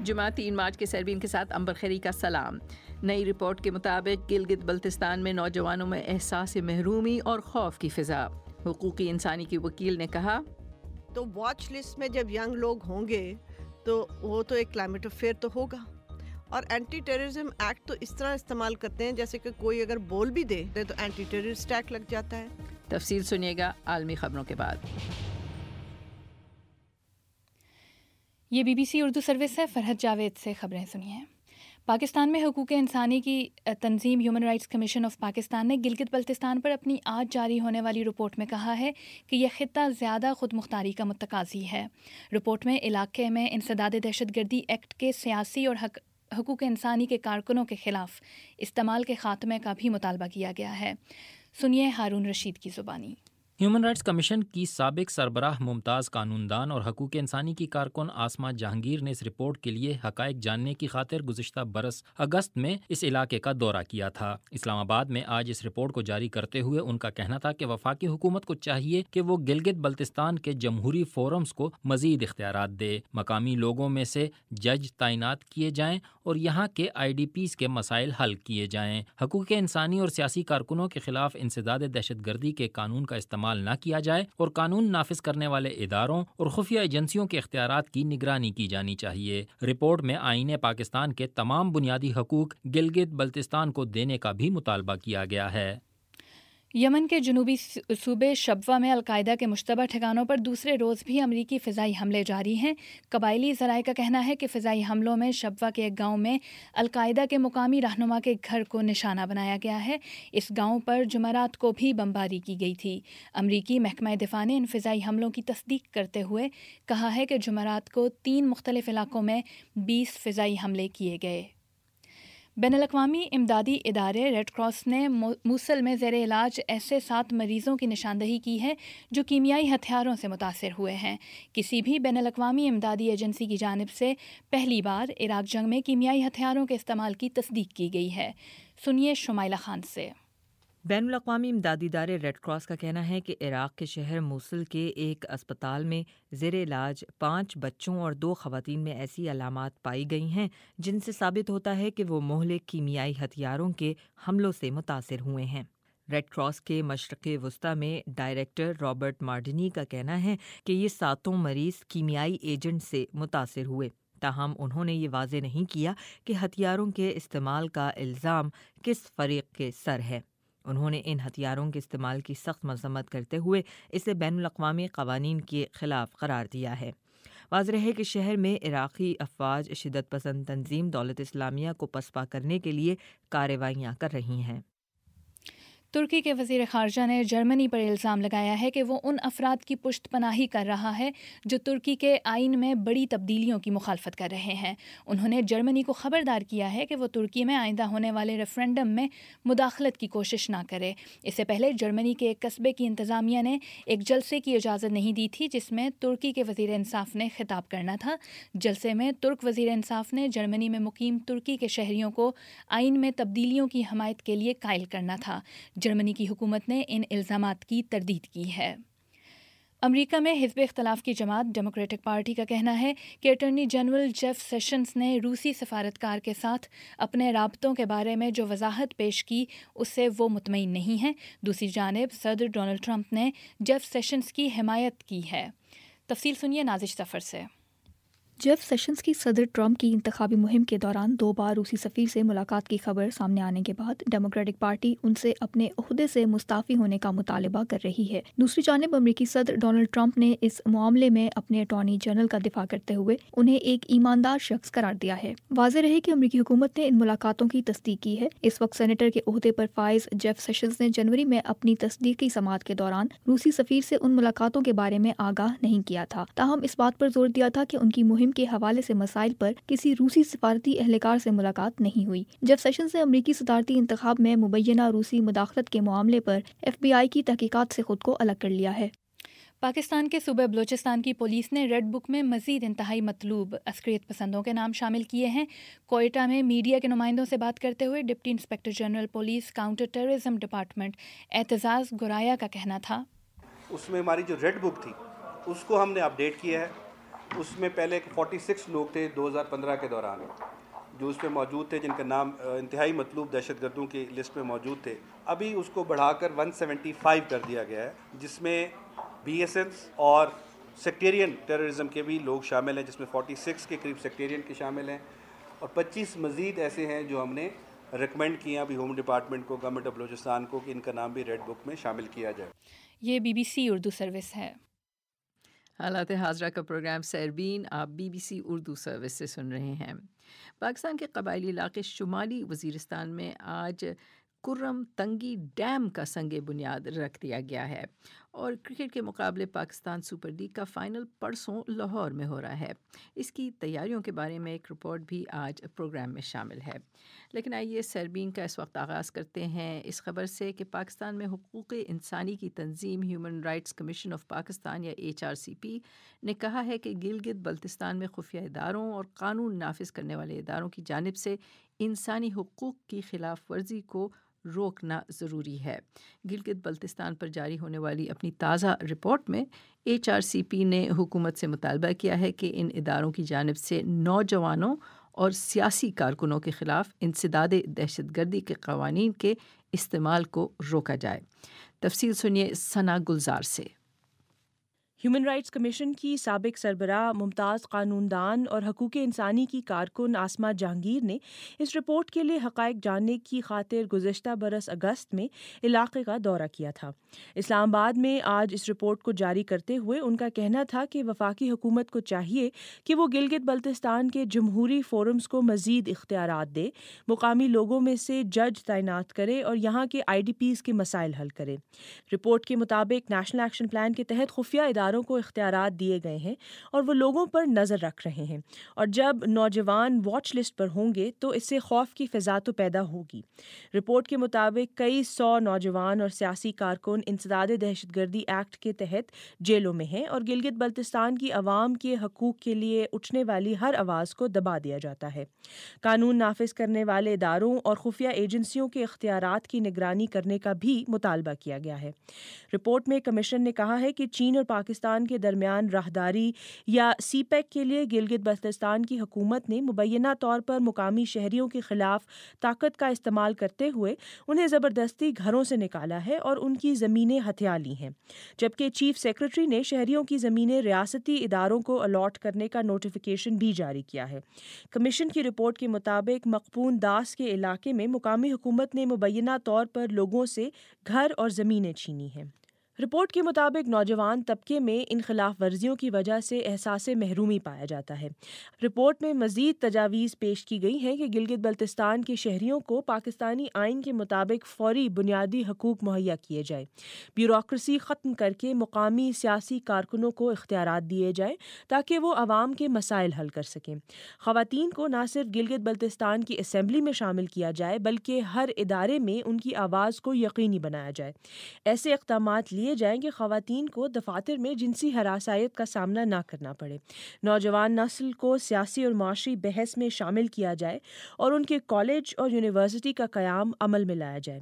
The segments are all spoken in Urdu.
جمعہ 3 مارچ کے سیربین کے ساتھ امبر خیری کا سلام۔ نئی رپورٹ کے مطابق گلگت بلتستان میں نوجوانوں میں احساس محرومی اور خوف کی فضا۔ حقوقی انسانی کی وکیل نے کہا تو واچ لسٹ میں جب ینگ لوگ ہوں گے تو وہ تو ایک کلائمیٹ افیئر تو ہوگا، اور اینٹی ٹیررزم ایکٹ تو اس طرح استعمال کرتے ہیں جیسے کہ کوئی اگر بول بھی دے تو اینٹی ٹیررسٹ ایکٹ لگ جاتا ہے۔ تفصیل سنیے گا عالمی خبروں کے بعد۔ یہ BBC اردو سروس ہے، فرحت جاوید سے خبریں سنیے۔ پاکستان میں حقوق انسانی کی تنظیم human rights commission of Pakistan نے گلگت بلتستان پر اپنی آج جاری ہونے والی رپورٹ میں کہا ہے کہ یہ خطہ زیادہ خود مختاری کا متقاضی ہے۔ رپورٹ میں علاقے میں انسداد دہشت گردی ایکٹ کے سیاسی اور حقوق انسانی کے کارکنوں کے خلاف استعمال کے خاتمے کا بھی مطالبہ کیا گیا ہے۔ سنیے ہارون رشید کی زبانی۔ ہیومن رائٹس کمیشن کی سابق سربراہ ممتاز قانون دان اور حقوق انسانی کی کارکن آسما جہانگیر نے اس رپورٹ کے لیے حقائق جاننے کی خاطر گزشتہ برس اگست میں اس علاقے کا دورہ کیا تھا۔ اسلام آباد میں آج اس رپورٹ کو جاری کرتے ہوئے ان کا کہنا تھا کہ وفاقی حکومت کو چاہیے کہ وہ گلگت بلتستان کے جمہوری فورمز کو مزید اختیارات دے، مقامی لوگوں میں سے جج تعینات کیے جائیں اور یہاں کے IDPs کے مسائل حل کیے جائیں۔ حقوق انسانی اور سیاسی کارکنوں کے خلاف انسداد دہشت گردی کے قانون کا استعمال نہ کیا جائے اور قانون نافذ کرنے والے اداروں اور خفیہ ایجنسیوں کے اختیارات کی نگرانی کی جانی چاہیے۔ رپورٹ میں آئین پاکستان کے تمام بنیادی حقوق گلگت بلتستان کو دینے کا بھی مطالبہ کیا گیا ہے۔ یمن کے جنوبی صوبے شبوہ میں القاعدہ کے مشتبہ ٹھکانوں پر دوسرے روز بھی امریکی فضائی حملے جاری ہیں۔ قبائلی ذرائع کا کہنا ہے کہ فضائی حملوں میں شبوہ کے ایک گاؤں میں القاعدہ کے مقامی رہنما کے گھر کو نشانہ بنایا گیا ہے۔ اس گاؤں پر جمعرات کو بھی بمباری کی گئی تھی۔ امریکی محکمہ دفاع نے ان فضائی حملوں کی تصدیق کرتے ہوئے کہا ہے کہ جمعرات کو 3 مختلف علاقوں میں 20 فضائی حملے کیے گئے۔ بین الاقوامی امدادی ادارے ریڈ کراس نے موصل میں زیر علاج ایسے 7 مریضوں کی نشاندہی کی ہے جو کیمیائی ہتھیاروں سے متاثر ہوئے ہیں۔ کسی بھی بین الاقوامی امدادی ایجنسی کی جانب سے پہلی بار عراق جنگ میں کیمیائی ہتھیاروں کے استعمال کی تصدیق کی گئی ہے۔ سنیے شمائلہ خان سے۔ بین الاقوامی امدادی ادارے ریڈ کراس کا کہنا ہے کہ عراق کے شہر موصل کے ایک اسپتال میں زیر علاج 5 بچوں اور 2 خواتین میں ایسی علامات پائی گئی ہیں جن سے ثابت ہوتا ہے کہ وہ مہلک کیمیائی ہتھیاروں کے حملوں سے متاثر ہوئے ہیں۔ ریڈ کراس کے مشرق وسطی میں ڈائریکٹر رابرٹ مارڈنی کا کہنا ہے کہ یہ 7 مریض کیمیائی ایجنٹ سے متاثر ہوئے، تاہم انہوں نے یہ واضح نہیں کیا کہ ہتھیاروں کے استعمال کا الزام کس فریق کے سر ہے۔ انہوں نے ان ہتھیاروں کے استعمال کی سخت مذمت کرتے ہوئے اسے بین الاقوامی قوانین کے خلاف قرار دیا ہے۔ واضح ہے کہ شہر میں عراقی افواج شدت پسند تنظیم دولت اسلامیہ کو پسپا کرنے کے لیے کارروائیاں کر رہی ہیں۔ ترکی کے وزیر خارجہ نے جرمنی پر الزام لگایا ہے کہ وہ ان افراد کی پشت پناہی کر رہا ہے جو ترکی کے آئین میں بڑی تبدیلیوں کی مخالفت کر رہے ہیں۔ انہوں نے جرمنی کو خبردار کیا ہے کہ وہ ترکی میں آئندہ ہونے والے ریفرینڈم میں مداخلت کی کوشش نہ کرے۔ اس سے پہلے جرمنی کے ایک قصبے کی انتظامیہ نے ایک جلسے کی اجازت نہیں دی تھی جس میں ترکی کے وزیر انصاف نے خطاب کرنا تھا۔ جلسے میں ترک وزیر انصاف نے جرمنی میں مقیم ترکی کے شہریوں کو آئین میں تبدیلیوں کی حمایت کے لیے قائل کرنا تھا۔ جرمنی کی حکومت نے ان الزامات کی تردید کی ہے۔ امریکہ میں حزب اختلاف کی جماعت ڈیموکریٹک پارٹی کا کہنا ہے کہ اٹارنی جنرل جیف سیشنز نے روسی سفارتکار کے ساتھ اپنے رابطوں کے بارے میں جو وضاحت پیش کی اس سے وہ مطمئن نہیں ہیں۔ دوسری جانب صدر ڈونلڈ ٹرمپ نے جیف سیشنز کی حمایت کی ہے۔ تفصیل سنیے نازش ظفر سے۔ جیف سیشنز کی صدر ٹرمپ کی انتخابی مہم کے دوران 2 بار روسی سفیر سے ملاقات کی خبر سامنے آنے کے بعد ڈیموکریٹک پارٹی ان سے اپنے عہدے سے مستعفی ہونے کا مطالبہ کر رہی ہے۔ دوسری جانب امریکی صدر ڈونلڈ ٹرمپ نے اس معاملے میں اپنے اٹارنی جنرل کا دفاع کرتے ہوئے انہیں ایک ایماندار شخص قرار دیا ہے۔ واضح رہے کہ امریکی حکومت نے ان ملاقاتوں کی تصدیق کی ہے۔ اس وقت سینیٹر کے عہدے پر فائز جیف سیشنز نے جنوری میں اپنی تصدیقی سماعت کے دوران روسی سفیر سے ان ملاقاتوں کے بارے میں آگاہ نہیں کیا تھا، تاہم اس بات پر زور دیا تھا کہ ان کی مہم کے حوالے سے مسائل پر کسی روسی سفارتی اہلکار سے ملاقات نہیں ہوئی۔ جیف سیشنز نے امریکی صدارتی انتخاب میں مبینہ روسی مداخلت کے معاملے پر FBI کی تحقیقات سے خود کو الگ کر لیا ہے۔ پاکستان کے صوبہ بلوچستان کی پولیس نے ریڈ بک میں مزید انتہائی مطلوب عسکریت پسندوں کے نام شامل کیے ہیں۔ کوئٹہ میں میڈیا کے نمائندوں سے بات کرتے ہوئے deputy inspector general police counter terrorism department Aitzaz Goraya کا کہنا تھا، اس میں ہماری جو ریڈ بک تھی اس کو ہم نے اپڈیٹ کیا ہے۔ اس میں پہلے 46 لوگ تھے 2015 کے دوران جو اس پہ موجود تھے، جن کا نام انتہائی مطلوب دہشت گردوں کی لسٹ میں موجود تھے. ابھی اس کو بڑھا کر 175 کر دیا گیا ہے، جس میں بی ایس ایف اور سیکٹیرین ٹیررزم کے بھی لوگ شامل ہیں، جس میں 46 کے قریب سیکٹیرین کے شامل ہیں، اور 25 مزید ایسے ہیں جو ہم نے ریکمینڈ کیا ابھی ہوم ڈپارٹمنٹ کو، گورنمنٹ آف بلوچستان کو، کہ ان کا نام بھی ریڈ بک میں شامل کیا جائے. یہ BBC اردو سروس ہے. حالات حاضرہ کا پروگرام سیربین آپ BBC اردو سروس سے سن رہے ہیں. پاکستان کے قبائلی علاقے شمالی وزیرستان میں آج کرم تنگی ڈیم کا سنگ بنیاد رکھ دیا گیا ہے، اور کرکٹ کے مقابلے پاکستان سپر لیگ کا فائنل پرسوں لاہور میں ہو رہا ہے. اس کی تیاریوں کے بارے میں ایک رپورٹ بھی آج پروگرام میں شامل ہے. لیکن آئیے سیربین کا اس وقت آغاز کرتے ہیں اس خبر سے کہ پاکستان میں حقوق انسانی کی تنظیم human rights commission of Pakistan یا HRCP نے کہا ہے کہ گلگت بلتستان میں خفیہ اداروں اور قانون نافذ کرنے والے اداروں کی جانب سے انسانی حقوق کی خلاف ورزی کو روکنا ضروری ہے. گلگت بلتستان پر جاری ہونے والی اپنی تازہ رپورٹ میں HRCP نے حکومت سے مطالبہ کیا ہے کہ ان اداروں کی جانب سے نوجوانوں اور سیاسی کارکنوں کے خلاف انسداد دہشت گردی کے قوانین کے استعمال کو روکا جائے. تفصیل سنیے ثنا گلزار سے. ہیومن رائٹس کمیشن کی سابق سربراہ ممتاز قانون دان اور حقوق انسانی کی کارکن آسما جہانگیر نے اس رپورٹ کے لیے حقائق جاننے کی خاطر گزشتہ برس اگست میں علاقے کا دورہ کیا تھا. اسلام آباد میں آج اس رپورٹ کو جاری کرتے ہوئے ان کا کہنا تھا کہ وفاقی حکومت کو چاہیے کہ وہ گلگت بلتستان کے جمہوری فورمز کو مزید اختیارات دے، مقامی لوگوں میں سے جج تعینات کرے اور یہاں کے IDPs کے مسائل حل کرے. رپورٹ کے مطابق نیشنل ایکشن پلان کے تحت خفیہ اداروں کو اختیارات دیے گئے ہیں اور وہ لوگوں پر نظر رکھ رہے ہیں، اور جب نوجوان واچ لسٹ پر ہوں گے تو اس سے خوف کی فضا تو پیدا ہوگی. رپورٹ کے مطابق کئی 100 نوجوان اور سیاسی کارکن انسداد دہشت گردی ایکٹ کے تحت جیلوں میں ہیں، اور گلگت بلتستان کی عوام کے حقوق کے لیے اٹھنے والی ہر آواز کو دبا دیا جاتا ہے. قانون نافذ کرنے والے اداروں اور خفیہ ایجنسیوں کے اختیارات کی نگرانی کرنے کا بھی مطالبہ کیا گیا ہے. رپورٹ میں کمیشن نے کہا ہے کہ چین اور پاکستان کے درمیان راہداری یا CPEC کے لیے گلگت بلتستان کی حکومت نے مبینہ طور پر مقامی شہریوں کے خلاف طاقت کا استعمال کرتے ہوئے انہیں زبردستی گھروں سے نکالا ہے اور ان کی زمینیں ہتھیا لی ہیں، جبکہ چیف سیکرٹری نے شہریوں کی زمینیں ریاستی اداروں کو الاٹ کرنے کا نوٹیفیکیشن بھی جاری کیا ہے. کمیشن کی رپورٹ کے مطابق مقپون داس کے علاقے میں مقامی حکومت نے مبینہ طور پر لوگوں سے گھر اور زمینیں چھینی ہیں. رپورٹ کے مطابق نوجوان طبقے میں ان خلاف ورزیوں کی وجہ سے احساس محرومی پایا جاتا ہے. رپورٹ میں مزید تجاویز پیش کی گئی ہیں کہ گلگت بلتستان کے شہریوں کو پاکستانی آئین کے مطابق فوری بنیادی حقوق مہیا کیے جائے، بیوروکریسی ختم کر کے مقامی سیاسی کارکنوں کو اختیارات دیے جائیں تاکہ وہ عوام کے مسائل حل کر سکیں. خواتین کو نہ صرف گلگت بلتستان کی اسمبلی میں شامل کیا جائے بلکہ ہر ادارے میں ان کی آواز کو یقینی بنایا جائے. ایسے اقدامات لیے جائیں کہ خواتین کو دفاتر میں جنسی ہراسیت کا سامنا نہ کرنا پڑے. نوجوان نسل کو سیاسی اور معاشی بحث میں شامل کیا جائے اور ان کے کالج اور یونیورسٹی کا قیام عمل میں لایا جائے.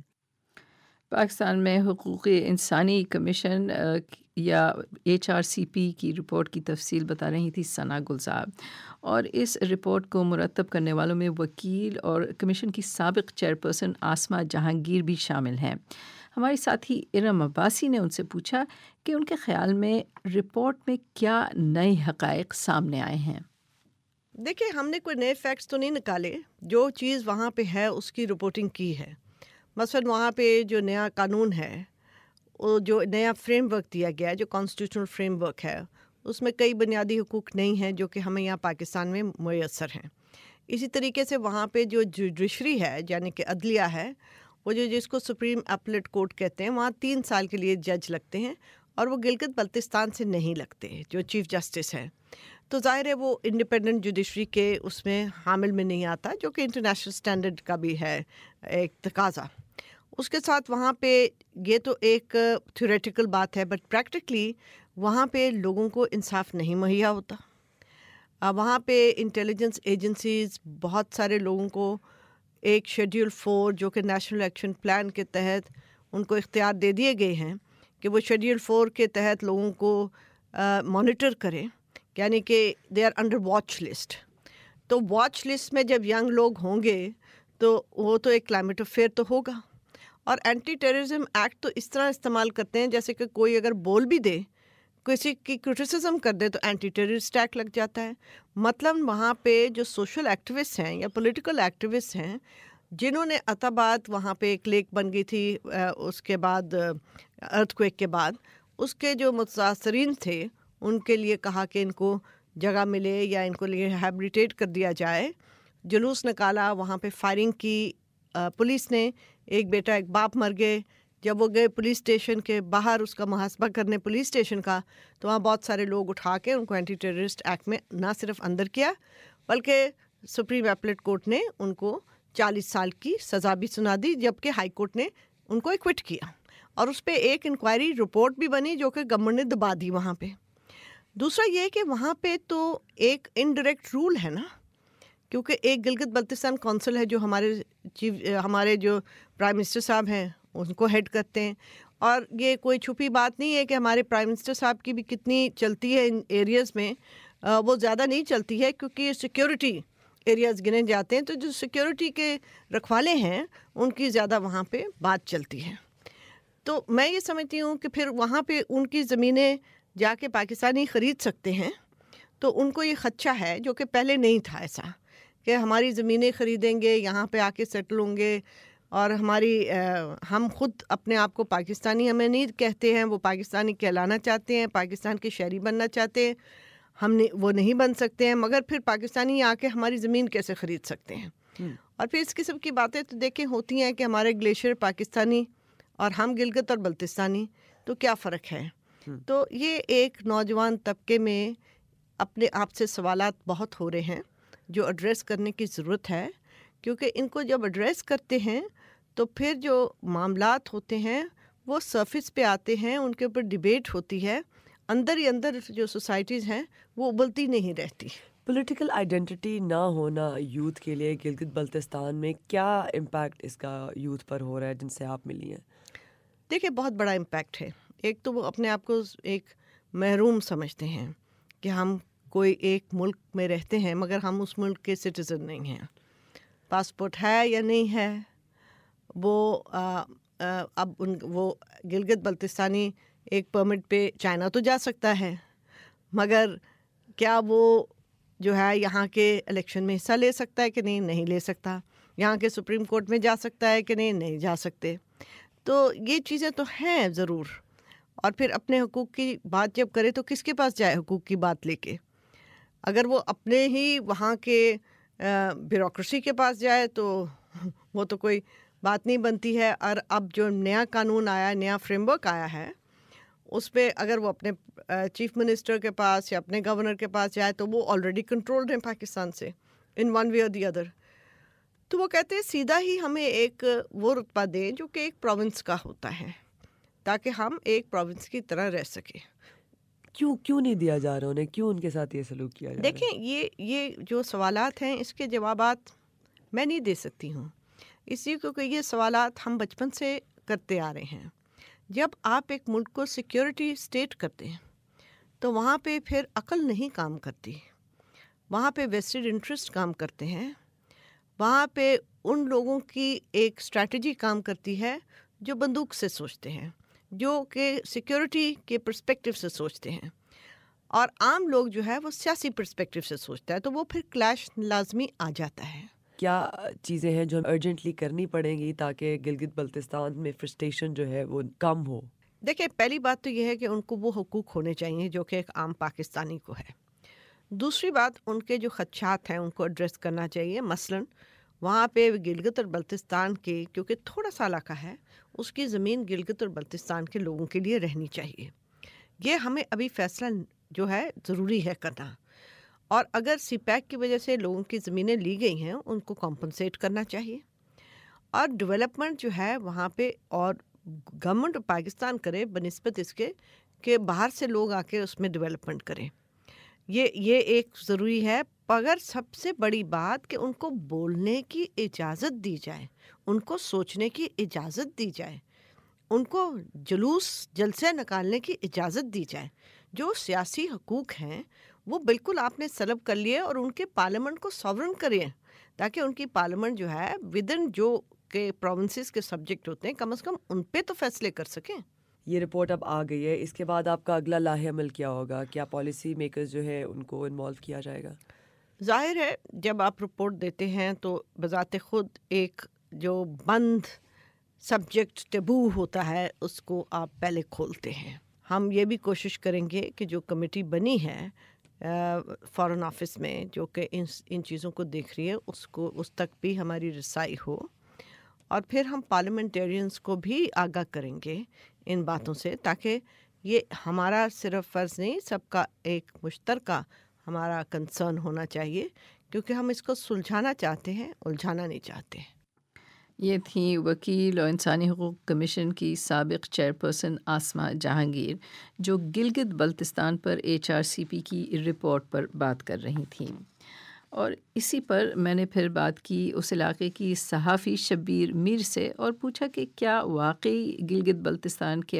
پاکستان میں حقوق انسانی کمیشن یا HRCP کی رپورٹ کی تفصیل بتا رہی تھی ثنا گلزار، اور اس رپورٹ کو مرتب کرنے والوں میں وکیل اور کمیشن کی سابق چیئرپرسن آسما جہانگیر بھی شامل ہیں. ہماری ساتھی ارم عباسی نے ان سے پوچھا کہ ان کے خیال میں رپورٹ میں کیا نئے حقائق سامنے آئے ہیں. دیکھیں، ہم نے کوئی نئے فیکٹس تو نہیں نکالے، جو چیز وہاں پہ ہے اس کی رپورٹنگ کی ہے. مثلاً وہاں پہ جو نیا قانون ہے، وہ جو نیا فریم ورک دیا گیا ہے، جو کانسٹیٹیوشنل فریم ورک ہے، اس میں کئی بنیادی حقوق نہیں ہیں جو کہ ہمیں یہاں پاکستان میں میسر ہیں. اسی طریقے سے وہاں پہ جو جوڈیشری ہے، یعنی کہ عدلیہ ہے، وہ جس کو سپریم اپلیٹ کورٹ کہتے ہیں، وہاں 3 سال کے لیے جج لگتے ہیں، اور وہ گلگت بلتستان سے نہیں لگتے جو چیف جسٹس ہے. تو ظاہر ہے وہ انڈیپینڈنٹ جوڈیشری کے اس میں حامل میں نہیں آتا، جو کہ انٹرنیشنل سٹینڈرڈ کا بھی ہے ایک تقاضا. اس کے ساتھ وہاں پہ یہ تو ایک تھیوریٹیکل بات ہے، بٹ پریکٹیکلی وہاں پہ لوگوں کو انصاف نہیں مہیا ہوتا. وہاں پہ انٹیلیجنس ایجنسیز بہت سارے لوگوں کو ایک شیڈیول 4 جو کہ نیشنل ایکشن پلان کے تحت ان کو اختیار دے دیے گئے ہیں کہ وہ شیڈیول 4 کے تحت لوگوں کو مانیٹر کریں یعنی کہ they are under watch list. تو واچ لسٹ میں جب ینگ لوگ ہوں گے تو وہ تو ایک کلائمیٹ آف فیئر تو ہوگا. اور اینٹی ٹیررزم ایکٹ تو اس طرح استعمال کرتے ہیں جیسے کہ کوئی اگر بول بھی دے, کسی کی کرٹیسزم کر دے تو اینٹی ٹیررسٹ ایکٹ لگ جاتا ہے. مطلب وہاں پہ جو سوشل ایکٹیوسٹ ہیں یا پولیٹیکل ایکٹیوسٹ ہیں جنہوں نے عطاباد وہاں پہ ایک لیک بن گئی تھی اس کے بعد ارتھ کویک کے بعد, اس کے جو متاثرین تھے ان کے لیے کہا کہ ان کو جگہ ملے یا ان کو ریہیبلیٹیٹ کر دیا جائے. جلوس نکالا, وہاں پہ فائرنگ کی پولیس نے, ایک بیٹا ایک باپ مر گئے. جب وہ گئے پولیس اسٹیشن کے باہر اس کا محاسبہ کرنے پولیس اسٹیشن کا, تو وہاں بہت سارے لوگ اٹھا کے ان کو اینٹی ٹیررسٹ ایکٹ میں نہ صرف اندر کیا بلکہ سپریم اپیلیٹ کورٹ نے ان کو 40 سال کی سزا بھی سنا دی, جبکہ ہائی کورٹ نے ان کو ایکوٹ کیا. اور اس پہ ایک انکوائری رپورٹ بھی بنی جو کہ گورنمنٹ نے دبا دی وہاں پہ. دوسرا یہ کہ وہاں پہ تو ایک انڈائریکٹ رول ہے نا, کیونکہ ایک گلگت بلتستان کونسل ہے جو ہمارے جو پرائم منسٹر صاحب ہیں ان کو ہیڈ کرتے ہیں. اور یہ کوئی چھپی بات نہیں ہے کہ ہمارے پرائم منسٹر صاحب کی بھی کتنی چلتی ہے ان ایریاز میں, وہ زیادہ نہیں چلتی ہے کیونکہ سیکیورٹی ایریاز گنے جاتے ہیں, تو جو سیکیورٹی کے رکھوالے ہیں ان کی زیادہ وہاں پہ بات چلتی ہے. تو میں یہ سمجھتی ہوں کہ پھر وہاں پہ ان کی زمینیں جا کے پاکستانی خرید سکتے ہیں, تو ان کو یہ خدشہ ہے جو کہ پہلے نہیں تھا ایسا کہ ہماری زمینیں خریدیں گے, یہاں پہ آ کے سیٹل ہوں گے, اور ہم خود اپنے آپ کو پاکستانی ہمیں نہیں کہتے ہیں, وہ پاکستانی کہلانا چاہتے ہیں, پاکستان کے شہری بننا چاہتے ہیں, وہ نہیں بن سکتے ہیں, مگر پھر پاکستانی آ کے ہماری زمین کیسے خرید سکتے ہیں. اور پھر اس قسم کی باتیں تو دیکھیں ہوتی ہیں کہ ہمارے گلیشیئر پاکستانی اور ہم گلگت اور بلتستانی, تو کیا فرق ہے. تو یہ ایک نوجوان طبقے میں اپنے آپ سے سوالات بہت ہو رہے ہیں جو ایڈریس کرنے کی ضرورت ہے, کیونکہ ان کو جب ایڈریس کرتے ہیں تو پھر جو معاملات ہوتے ہیں وہ سرفیس پہ آتے ہیں, ان کے اوپر ڈیبیٹ ہوتی ہے, اندر ہی اندر جو سوسائٹیز ہیں وہ ابلتی نہیں رہتی. پولیٹیکل آئیڈینٹی نہ ہونا یوتھ کے لیے گلگت بلتستان میں کیا امپیکٹ اس کا یوتھ پر ہو رہا ہے جن سے آپ ملی ہیں؟ دیکھیں بہت بڑا امپیکٹ ہے. ایک تو وہ اپنے آپ کو ایک محروم سمجھتے ہیں کہ ہم کوئی ایک ملک میں رہتے ہیں مگر ہم اس ملک کے سٹیزن نہیں ہیں. پاسپورٹ ہے یا نہیں ہے, وہ وہ گلگت بلتستانی ایک پرمٹ پہ چائنا تو جا سکتا ہے, مگر کیا وہ جو ہے یہاں کے الیکشن میں حصہ لے سکتا ہے کہ نہیں لے سکتا. یہاں کے سپریم کورٹ میں جا سکتا ہے کہ نہیں جا سکتے. تو یہ چیزیں تو ہیں ضرور. اور پھر اپنے حقوق کی بات جب کرے تو کس کے پاس جائے حقوق کی بات لے کے؟ اگر وہ اپنے ہی وہاں کے بیوروکریسی کے پاس جائے تو وہ تو کوئی بات نہیں بنتی ہے. اور اب جو نیا قانون آیا, نیا فریم ورک آیا ہے, اس پہ اگر وہ اپنے چیف منسٹر کے پاس یا اپنے گورنر کے پاس جائے تو وہ آلریڈی کنٹرولڈ ہیں پاکستان سے ان ون وے اور دی ادر. تو وہ کہتے ہیں سیدھا ہی ہمیں ایک وہ رتبہ دیں جو کہ ایک پروونس کا ہوتا ہے, تاکہ ہم ایک پروونس کی طرح رہ سکیں. کیوں نہیں دیا جا رہا انہیں, کیوں ان کے ساتھ یہ سلوک کیا جا رہا ہے؟ دیکھیں یہ جو سوالات ہیں اس کے جوابات میں نہیں دے سکتی ہوں, اس لیے کیونکہ یہ سوالات ہم بچپن سے کرتے آ رہے ہیں. جب آپ ایک ملک کو سیکیورٹی اسٹیٹ کرتے ہیں تو وہاں پہ پھر عقل نہیں کام کرتی, وہاں پہ ویسٹڈ انٹرسٹ کام کرتے ہیں, وہاں پہ ان لوگوں کی ایک اسٹریٹجی کام کرتی ہے جو بندوق سے سوچتے ہیں, جو کہ سیکیورٹی کے پرسپیکٹیو سے سوچتے ہیں, اور عام لوگ جو ہے وہ سیاسی پرسپیکٹیو سے سوچتا ہے, تو وہ پھر کلیش لازمی آ جاتا ہے. کیا چیزیں ہیں جو ارجنٹلی کرنی پڑیں گی تاکہ گلگت بلتستان میں فرسٹریشن جو ہے وہ کم ہو؟ دیکھیں پہلی بات تو یہ ہے کہ ان کو وہ حقوق ہونے چاہیے جو کہ ایک عام پاکستانی کو ہے. دوسری بات ان کے جو خدشات ہیں ان کو ایڈریس کرنا چاہیے. مثلاً وہاں پہ گلگت اور بلتستان کے کیونکہ تھوڑا سا علاقہ ہے, اس کی زمین گلگت اور بلتستان کے لوگوں کے لیے رہنی چاہیے. یہ ہمیں ابھی فیصلہ جو ہے ضروری ہے کرنا. اور اگر سی پیک کی وجہ سے لوگوں کی زمینیں لی گئی ہیں ان کو کمپنسیٹ کرنا چاہیے. اور ڈیولپمنٹ جو ہے وہاں پہ اور گورنمنٹ پاکستان کرے بنسبت اس کے کہ باہر سے لوگ آ کے اس میں ڈیولپمنٹ کریں, یہ ایک ضروری ہے. مگر سب سے بڑی بات کہ ان کو بولنے کی اجازت دی جائے, ان کو سوچنے کی اجازت دی جائے, ان کو جلوس جلسے نکالنے کی اجازت دی جائے. جو سیاسی حقوق ہیں وہ بالکل آپ نے سلب کر لیے اور ان کے پارلیمنٹ کو ساورن کریں تاکہ ان کی پارلیمنٹ جو ہے ودن جو کہ پروونسز کے سبجیکٹ ہوتے ہیں کم از کم ان پہ تو فیصلے کر سکیں. یہ رپورٹ اب آ گئی ہے، اس کے بعد آپ کا اگلا لاہ عمل کیا ہوگا؟ کیا پالیسی میکرز جو ہے ان کو انوالو کیا جائے گا؟ ظاہر ہے جب آپ رپورٹ دیتے ہیں تو بذات خود ایک جو بند سبجیکٹ ٹیبو ہوتا ہے اس کو آپ پہلے کھولتے ہیں. ہم یہ بھی کوشش کریں گے کہ جو کمیٹی بنی ہے فارن آفس میں جو کہ ان چیزوں کو دیکھ رہی ہے اس تک بھی ہماری رسائی ہو، اور پھر ہم پارلیمنٹیرینز کو بھی آگاہ کریں گے ان باتوں سے، تاکہ یہ ہمارا صرف فرض نہیں، سب کا ایک مشترکہ ہمارا کنسرن ہونا چاہیے، کیونکہ ہم اس کو سلجھانا چاہتے ہیں، الجھانا نہیں چاہتے ہیں. یہ تھیں وکیل اور انسانی حقوق کمیشن کی سابق چیئرپرسن آسما جہانگیر، جو گلگت بلتستان پر HRCP کی رپورٹ پر بات کر رہی تھیں. اور اسی پر میں نے پھر بات کی اس علاقے کی صحافی شبیر میر سے اور پوچھا کہ کیا واقعی گلگت بلتستان کے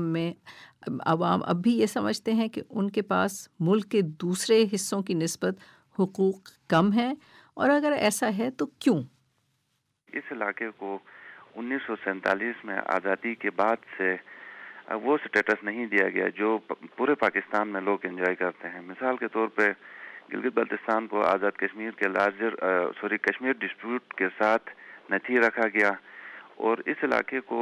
عوام اب بھی یہ سمجھتے ہیں کہ ان کے پاس ملک کے دوسرے حصوں کی نسبت حقوق کم ہیں، اور اگر ایسا ہے تو کیوں؟ اس علاقے کو 1947 میں آزادی کے بعد سے وہ سٹیٹس نہیں دیا گیا جو پورے پاکستان میں لوگ انجوائے کرتے ہیں. مثال کے طور پہ گلگت بلتستان کو آزاد کشمیر کے کشمیر ڈسپیوٹ کے ساتھ نتھی رکھا گیا، اور اس علاقے کو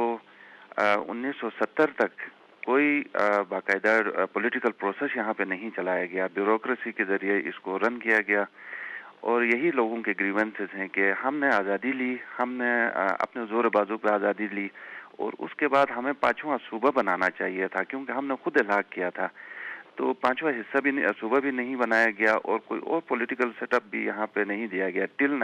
1970 تک کوئی باقاعدہ پولیٹیکل پروسیس یہاں پہ نہیں چلایا گیا، بیوروکریسی کے ذریعے اس کو رن کیا گیا. اور یہی لوگوں کے گریونسز ہیں کہ ہم نے آزادی لی، ہم نے اپنے زور بازو پہ آزادی لی، اور اس کے بعد ہمیں 5واں صوبہ بنانا چاہیے تھا کیونکہ ہم نے خود ہلاک کیا تھا. تو 5واں صوبہ بھی نہیں بنایا گیا، اور کوئی اور پولیٹیکل سیٹ اپ بھی یہاں پہ نہیں دیا گیا ٹل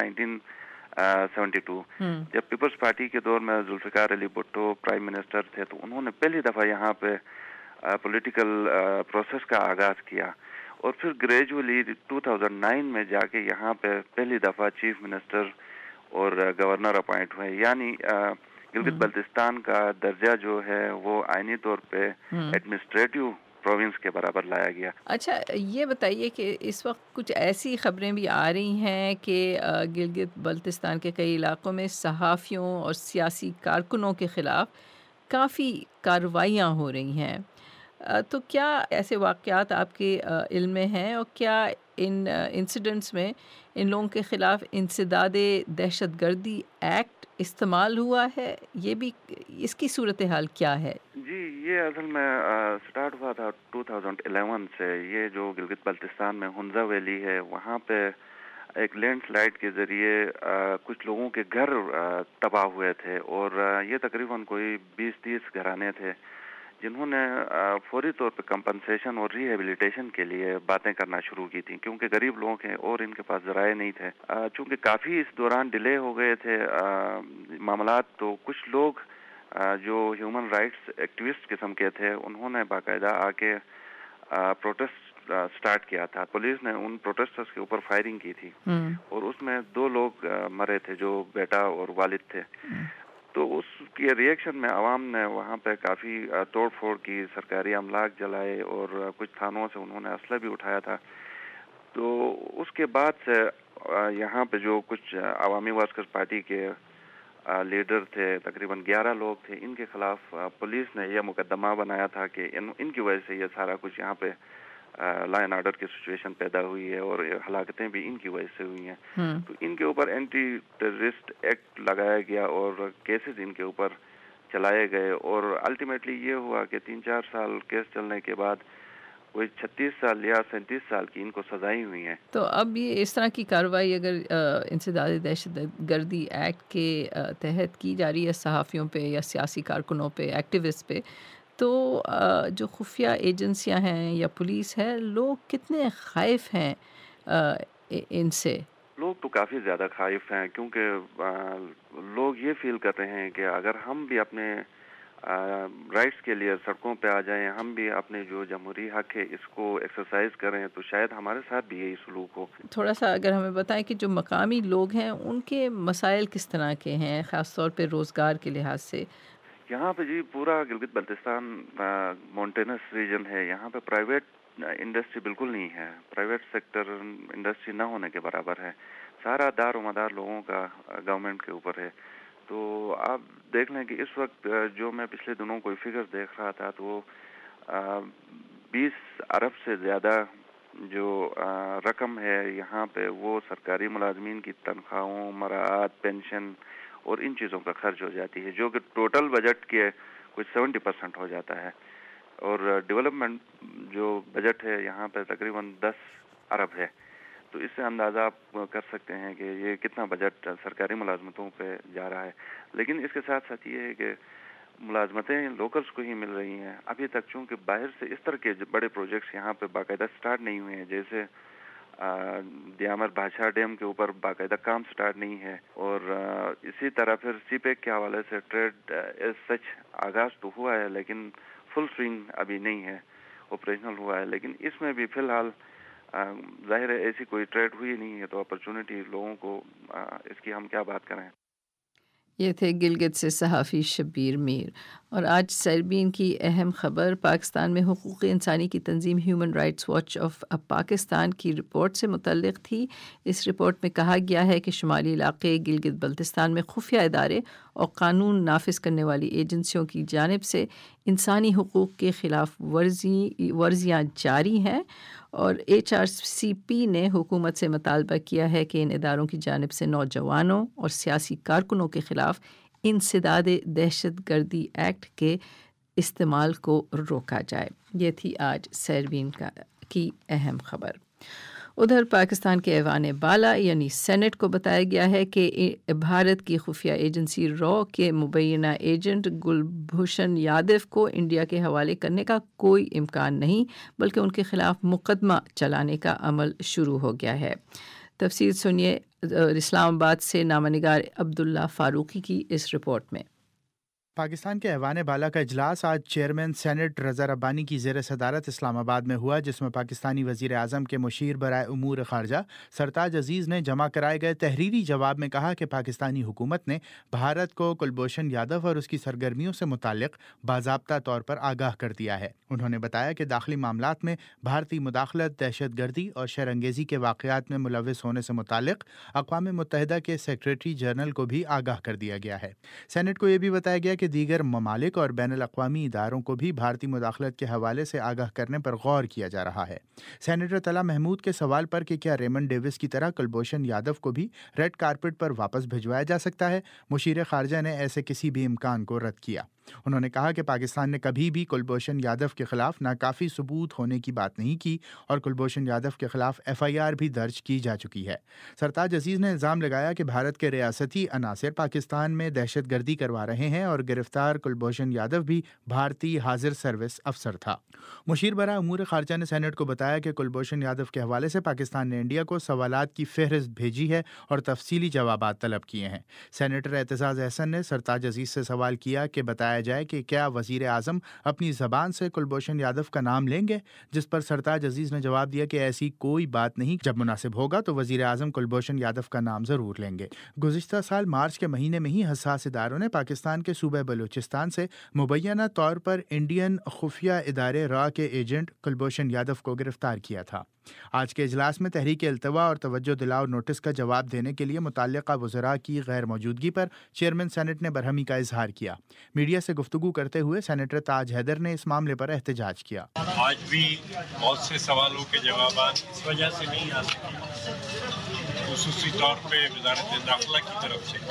1972. جب پیپلز پارٹی کے دور میں ذوالفقار علی بھٹو پرائم منسٹر تھے تو انہوں نے پہلی دفعہ یہاں پہ پولیٹیکل پروسیس کا آغاز کیا، اور پھر گریجولی 2009 میں جا کے یہاں پہ پہلی دفعہ چیف منسٹر اور گورنر اپوائنٹ ہوئے. یعنی گلگت بلتستان کا درجہ جو ہے وہ آئینی طور پہ ایڈمنسٹریٹو پروونس کے برابر لایا گیا. اچھا یہ بتائیے کہ اس وقت کچھ ایسی خبریں بھی آ رہی ہیں کہ گلگت بلتستان کے کئی علاقوں میں صحافیوں اور سیاسی کارکنوں کے خلاف کافی کارروائیاں ہو رہی ہیں، تو کیا ایسے واقعات آپ کے علم میں ہیں، اور کیا ان انسیڈنٹس میں ان لوگوں کے خلاف انسداد دہشت گردی ایکٹ استعمال ہوا ہے؟ یہ بھی اس کی صورتحال کیا ہے؟ جی یہ اصل میں سٹارٹ ہوا تھا 2011 سے. یہ جو گلگت بلتستان میں ہنزا ویلی ہے وہاں پہ ایک لینڈ سلائڈ کے ذریعے کچھ لوگوں کے گھر تباہ ہوئے تھے، اور یہ تقریباً کوئی 20-30 گھرانے تھے جنہوں نے فوری طور پہ کمپنسیشن اور ری ہیبلیٹیشن کے لیے باتیں کرنا شروع کی تھیں، کیونکہ غریب لوگ ہیں اور ان کے پاس ذرائع نہیں تھے. چونکہ کافی اس دوران ڈیلے ہو گئے تھے معاملات، تو کچھ لوگ جو ہیومن رائٹس ایکٹیوسٹ قسم کے تھے انہوں نے باقاعدہ آ کے پروٹیسٹ سٹارٹ کیا تھا. پولیس نے ان پروٹیسٹرز کے اوپر فائرنگ کی تھی، اور اس میں 2 لوگ مرے تھے جو بیٹا اور والد تھے. تو اس کی ریئیکشن میں عوام نے وہاں پہ کافی توڑ پھوڑ کی، سرکاری املاک جلائے، اور کچھ تھانوں سے انہوں نے اسلحہ بھی اٹھایا تھا. تو اس کے بعد سے یہاں پہ جو کچھ عوامی ورکرز پارٹی کے لیڈر تھے، تقریباً 11 لوگ تھے، ان کے خلاف پولیس نے یہ مقدمہ بنایا تھا کہ ان کی وجہ سے یہ سارا کچھ یہاں پہ لا اینڈ آرڈر کی سچویشن پیدا ہوئی ہے، اور ہلاکتیں بھی ان کی وجہ سے ہوئی ہیں. تو ان کے اوپر اینٹی ٹیررسٹ ایکٹ لگایا گیا اور کیسز ان کے اوپر چلائے گئے، اور الٹیمیٹلی یہ ہوا کہ 3-4 سال کیس چلنے کے بعد کوئی 36 سال یا 37 سال کی ان کو سزائیں ہوئی ہیں. تو اب یہ اس طرح کی کارروائی اگر انسداد دہشت گردی ایکٹ کے تحت کی جا رہی ہے صحافیوں پہ یا سیاسی کارکنوں پہ، ایکٹیوسٹ پہ، تو جو خفیہ ایجنسیاں ہیں یا پولیس ہے، لوگ کتنے خائف ہیں ان سے؟ لوگ تو کافی زیادہ خائف ہیں، کیونکہ لوگ یہ فیل کر رہے ہیں کہ اگر ہم بھی اپنے رائٹس کے لیے سڑکوں پہ آ جائیں، ہم بھی اپنے جو جمہوری حق ہے اس کو ایکسرسائز کریں، تو شاید ہمارے ساتھ بھی یہی سلوک ہو. تھوڑا سا اگر ہمیں بتائیں کہ جو مقامی لوگ ہیں ان کے مسائل کس طرح کے ہیں، خاص طور پہ روزگار کے لحاظ سے؟ یہاں پہ جی پورا گلگت بلتستان مونٹینس ریجن ہے، یہاں پہ پرائیویٹ انڈسٹری بالکل نہیں ہے، پرائیویٹ سیکٹر انڈسٹری نہ ہونے کے برابر ہے، سارا دار و مدار لوگوں کا گورنمنٹ کے اوپر ہے. تو آپ دیکھ لیں کہ اس وقت جو میں پچھلے دنوں کوئی فگرز دیکھ رہا تھا تو وہ 20 ارب سے زیادہ جو رقم ہے یہاں پہ وہ سرکاری ملازمین کی تنخواہوں، مراعات، پینشن اور ان چیزوں کا خرچ ہو جاتی ہے، جو کہ ٹوٹل بجٹ کے کچھ 70% ہو جاتا ہے. اور ڈیولپمنٹ جو بجٹ ہے یہاں پہ تقریباً 10 ارب ہے. تو اس سے اندازہ آپ کر سکتے ہیں کہ یہ کتنا بجٹ سرکاری ملازمتوں پہ جا رہا ہے. لیکن اس کے ساتھ ساتھ یہ ہے کہ ملازمتیں لوکلز کو ہی مل رہی ہیں. ابھی تک چونکہ باہر سے اس طرح کے بڑے پروجیکٹس یہاں پہ باقاعدہ سٹارٹ نہیں ہوئے ہیں، جیسے دیامر بادشاہ ڈیم کے اوپر باقاعدہ کام سٹارٹ نہیں ہے، اور اسی طرح پھر سی پیک کے حوالے سے ٹریڈ سچ آغاز تو ہوا ہے لیکن فل سوئنگ ابھی نہیں ہے، آپریشنل ہوا ہے. لیکن اس میں بھی فی الحال ظاہر ہے ایسی کوئی ٹریڈ ہوئی نہیں ہے، تو اپرچونٹی لوگوں کو اس کی ہم کیا بات کریں. یہ تھے گلگت سے صحافی شبیر میر. اور آج سیربین کی اہم خبر پاکستان میں حقوق انسانی کی تنظیم human rights watch of Pakistan کی رپورٹ سے متعلق تھی. اس رپورٹ میں کہا گیا ہے کہ شمالی علاقے گلگت بلتستان میں خفیہ ادارے اور قانون نافذ کرنے والی ایجنسیوں کی جانب سے انسانی حقوق کے خلاف ورزیاں جاری ہیں، اور HRCP نے حکومت سے مطالبہ کیا ہے کہ ان اداروں کی جانب سے نوجوانوں اور سیاسی کارکنوں کے خلاف انسداد دہشت گردی ایکٹ کے استعمال کو روکا جائے. یہ تھی آج سیربین کی اہم خبر. ادھر پاکستان کے ایوان بالا یعنی سینٹ کو بتایا گیا ہے کہ بھارت کی خفیہ ایجنسی را کے مبینہ ایجنٹ کلبھوشن یادو کو انڈیا کے حوالے کرنے کا کوئی امکان نہیں، بلکہ ان کے خلاف مقدمہ چلانے کا عمل شروع ہو گیا ہے. تفصیل سنیے اسلام آباد سے نامہ نگار عبداللہ فاروقی کی اس رپورٹ میں. پاکستان کے ایوان بالا کا اجلاس آج چیئرمین سینٹ رضا ربانی کی زیر صدارت اسلام آباد میں ہوا، جس میں پاکستانی وزیر اعظم کے مشیر برائے امور خارجہ سرتاج عزیز نے جمع کرائے گئے تحریری جواب میں کہا کہ پاکستانی حکومت نے بھارت کو کلبھوشن یادو اور اس کی سرگرمیوں سے متعلق باضابطہ طور پر آگاہ کر دیا ہے. انہوں نے بتایا کہ داخلی معاملات میں بھارتی مداخلت، دہشت گردی اور شر انگیزی کے واقعات میں ملوث ہونے سے متعلق اقوام متحدہ کے سیکریٹری جنرل کو بھی آگاہ کر دیا گیا ہے. سینٹ کو یہ بھی بتایا گیا کہ دیگر ممالک اور بین الاقوامی اداروں کو بھی بھارتی مداخلت کے حوالے سے آگاہ کرنے پر غور کیا جا رہا ہے. سینیٹر طلعت محمود کے سوال پر کہ کیا ریمنڈ ڈیوس کی طرح کلبھوشن یادو کو بھی ریڈ کارپٹ پر واپس بھجوایا جا سکتا ہے، مشیر خارجہ نے ایسے کسی بھی امکان کو رد کیا. انہوں نے کہا کہ پاکستان نے کبھی بھی کلبھوشن یادو کے خلاف ناکافی ثبوت ہونے کی بات نہیں کی اور کلبھوشن یادو کے خلاف FIR بھی درج کی جا چکی ہے. سرتاج عزیز نے الزام لگایا کہ بھارت کے ریاستی عناصر پاکستان میں دہشت گردی کروا رہے ہیں اور گرفتار کلبھوشن یادو بھی بھارتی حاضر سروس افسر تھا. مشیر برائے امور خارجہ نے سینٹ کو بتایا کہ کلبھوشن یادو کے حوالے سے پاکستان نے انڈیا کو سوالات کی فہرست بھیجی ہے اور تفصیلی جوابات طلب کیے ہیں. سینیٹر اعتزاز احسن نے سرتاج عزیز سے سوال کیا کہ بتایا جائے کہ کیا وزیر اعظم اپنی زبان سے کلبھوشن یادو کا نام لیں گے، جس پر سرتاج عزیز نے جواب دیا کہ ایسی کوئی بات نہیں، جب مناسب ہوگا تو وزیر اعظم کلبھوشن یادو کا نام ضرور لیں گے. گزشتہ سال مارچ کے مہینے میں ہی حساس اداروں نے پاکستان کے صوبہ بلوچستان سے مبینہ طور پر انڈین خفیہ ادارے را کے ایجنٹ کلبھوشن یادو کو گرفتار کیا تھا. آج کے اجلاس میں تحریک التوا اور توجہ دلاؤ نوٹس کا جواب دینے کے لیے متعلقہ وزراء کی غیر موجودگی پر چیئرمین سینٹ نے برہمی کا اظہار کیا. میڈیا سے گفتگو کرتے ہوئے سینیٹر تاج حیدر نے اس معاملے پر احتجاج کیا. آج بھی بہت سے سوالوں کے جوابات اس وجہ سے نہیں آ سکے، خصوصی طور پہ وزارت داخلہ کی طرف سے،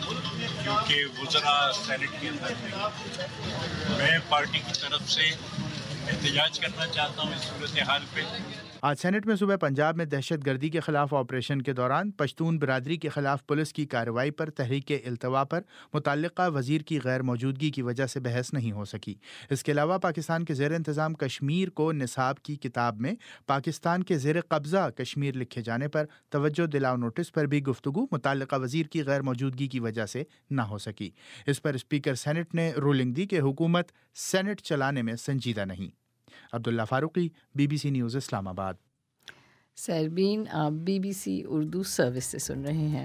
کیونکہ وزراء سینٹ کے اندر نہیں. میں پارٹی کی طرف سے احتجاج کرنا چاہتا ہوں اس صورتحال پہ. آج سینٹ میں صبح پنجاب میں دہشت گردی کے خلاف آپریشن کے دوران پشتون برادری کے خلاف پولیس کی کارروائی پر تحریک التوا پر متعلقہ وزیر کی غیر موجودگی کی وجہ سے بحث نہیں ہو سکی. اس کے علاوہ پاکستان کے زیر انتظام کشمیر کو نصاب کی کتاب میں پاکستان کے زیر قبضہ کشمیر لکھے جانے پر توجہ دلاؤ نوٹس پر بھی گفتگو متعلقہ وزیر کی غیر موجودگی کی وجہ سے نہ ہو سکی. اس پر اسپیکر سینٹ نے رولنگ دی کہ حکومت سینٹ چلانے میں سنجیدہ نہیں. Abdullah Farooqi, BBC news Islamabad. Sairbeen آپ BBC اردو سروس سے سن رہے ہیں.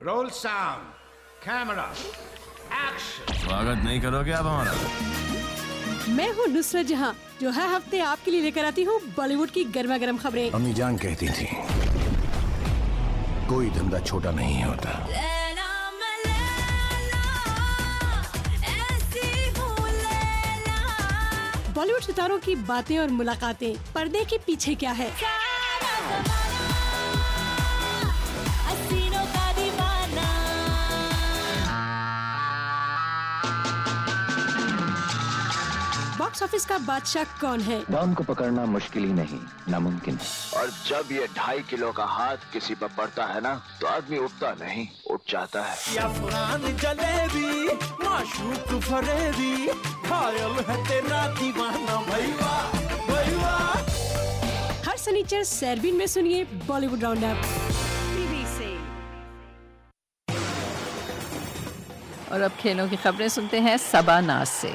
Roll sound camera action. स्वागत नहीं करोगे आप हमारा? मैं हूँ नुसरत जहाँ, जो हर हफ्ते आपके लिए लेकर आती हूँ बॉलीवुड की गर्मा गर्म खबरें। अम्मी जान कहती थी कोई धंधा छोटा नहीं होता। बॉलीवुड सितारों की बातें और मुलाकातें, पर्दे के पीछे क्या है, बॉक्स ऑफिस का बादशाह कौन है। डॉन को पकड़ना मुश्किल ही नहीं, नामुमकिन। और जब ये 2.5 किलो का हाथ किसी पर पड़ता है ना, तो आदमी उठता नहीं, उठ जाता है। या फुरान जलेबी, माशूक फरेबी, घायल है तेरा दीवाना भैया भैया। हर शनिचर सरबीन में सुनिए बॉलीवुड राउंड अप। और अब खेलों की खबरें सुनते हैं सबा नाज से।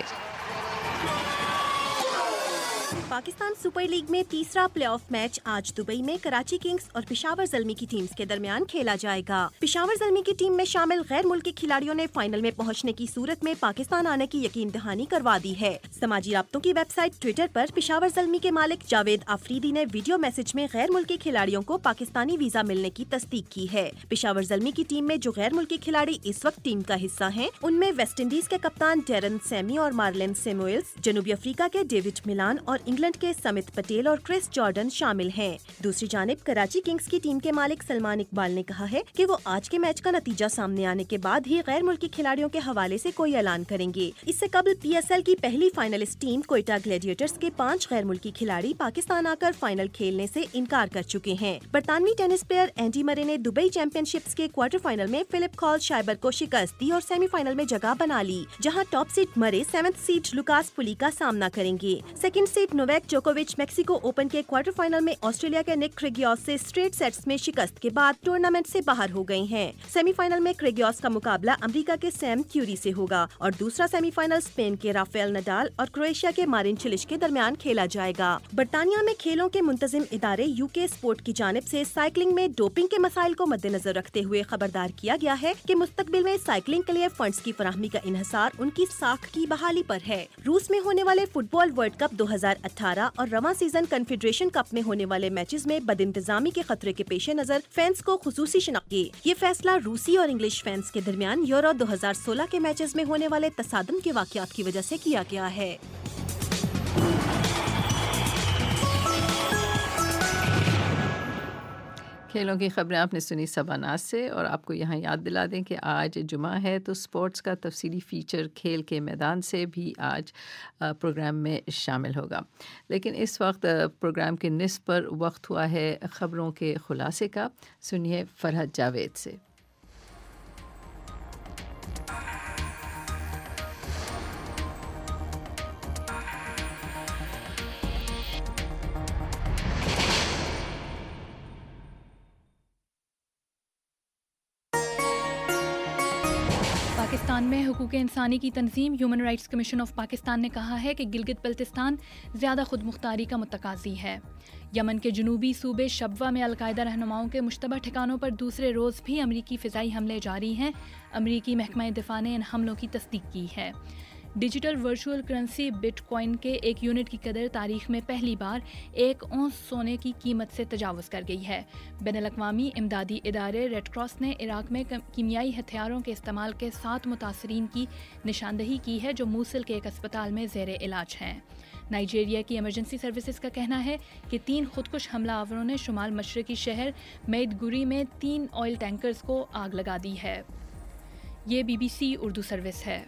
पाकिस्तान सुपर लीग में तीसरा प्लेऑफ मैच आज दुबई में कराची किंग्स और पेशावर ज़ल्मी की टीम्स के दरमियान खेला जाएगा। पेशावर ज़ल्मी की टीम में शामिल गैर मुल्की खिलाड़ियों ने फाइनल में पहुंचने की सूरत में पाकिस्तान आने की यकीन दहानी करवा दी है। समाजी राब्तों की वेबसाइट ट्विटर पर पेशावर ज़ल्मी के मालिक जावेद आफरीदी ने वीडियो मैसेज में गैर मुल्की खिलाड़ियों को पाकिस्तानी वीजा मिलने की तस्दीक की है। पेशावर ज़ल्मी की टीम में जो गैर मुल्की खिलाड़ी इस वक्त टीम का हिस्सा हैं, उनमें वेस्ट इंडीज के कप्तान डेरन सैमी और मार्लिन सैमुएल्स, जनूबी अफ्रीका के डेविड मिलान और इंग्लैंड के समित पटेल और क्रिस जॉर्डन शामिल हैं। दूसरी जानिब कराची किंग्स की टीम के मालिक सलमान इकबाल ने कहा है कि वो आज के मैच का नतीजा सामने आने के बाद ही गैर मुल्की खिलाड़ियों के हवाले से कोई ऐलान करेंगे। इससे कबल PSL की पहली फाइनलिस्ट टीम कोयटा ग्लैडिएटर्स के 5 गैर मुल्की खिलाड़ी पाकिस्तान आकर फाइनल खेलने से इनकार कर चुके हैं। बरतानवी टेनिस प्लेयर एंडी मरे ने दुबई चैंपियनशिप्स के क्वार्टर फाइनल में फिलिप कॉल शाइबर को शिकस्त दी और सेमीफाइनल में जगह बना ली, जहां टॉप सीड मरे 7th सीड लुकास पुली का सामना करेंगे। सेकंड सीड नोवाक जोकोविच मैक्सिको ओपन के क्वार्टर फाइनल में ऑस्ट्रेलिया के निक क्रिगियोस से स्ट्रेट सेट्स में शिकस्त के बाद टूर्नामेंट से बाहर हो गए हैं। सेमीफाइनल में क्रिगियोस का मुकाबला अमेरिका के सैम क्यूरी से होगा और दूसरा सेमीफाइनल स्पेन के राफेल नडाल और क्रोएशिया के मारिन चिलिच के दरमियान खेला जाएगा। बरतानिया में खेलों के मुंतजिम इदारे यूके स्पोर्ट की जानिब से साइकिलिंग में डोपिंग के मसाइल को मद्देनजर रखते हुए खबरदार किया गया है कि मुस्तकबिल में साइकिलिंग के लिए फंड्स की फराहमी का इन्हिसार उनकी साख की बहाली पर है। रूस में होने वाले फुटबॉल वर्ल्ड कप 2018 और रवां सीजन कन्फेडरेशन कप में होने वाले मैचेस में बदइंतजामी के खतरे के पेश नजर फैंस को खुसूसी शिनाख्त। ये फैसला रूसी और इंग्लिश फैंस के दरमियान यूरो 2016 के मैचेस में होने वाले तसादम के वाकयात की वजह से किया गया है। खेलों की खबरें आपने सुनी सबा से। और आपको यहाँ याद दिला दें कि आज जुमा है तो स्पोर्ट्स का तफसीली फ़ीचर खेल के मैदान से भी आज प्रोग्राम में शामिल होगा। लेकिन इस वक्त प्रोग्राम के निस्फ पर वक्त हुआ है ख़बरों के खुलासे का। सुनिए फरहत जावेद से। पाकिस्तान में हुकूक इंसानी की तंजीम human rights commission of Pakistan ने कहा है कि गिलगित बल्तिस्तान ज़्यादा खुद मुख्तारी का मुतकाज़ी है। यमन के जनूबी सूबे शबवा में अलकायदा रहनुमाओं के मुश्तबा ठिकानों पर दूसरे रोज़ भी अमरीकी फ़िज़ाई हमले जारी हैं। अमरीकी महकमा दिफा ने इन हमलों की तस्दीक की है। डिजिटल वर्चुअल करेंसी बिटकॉइन के एक यूनिट की कदर तारीख में पहली बार 1 औंस सोने की कीमत से तजावुज़ कर गई है। बैनुल-अक़वामी इमदादी इदारे रेड क्रॉस ने इराक़ में कीमियाई हथियारों के इस्तेमाल के 7 मुतासरीन की निशानदही की है जो मूसल के एक अस्पताल में ज़ेरे इलाज हैं। नाइजीरिया की एमरजेंसी सर्विसेज का कहना है कि 3 खुदकुश हमलावरों ने शुमाल मशरक़ी शहर मैदगुरी में 3 ऑयल टैंकर्स को आग लगा दी है। ये BBC उर्दू सर्विस है।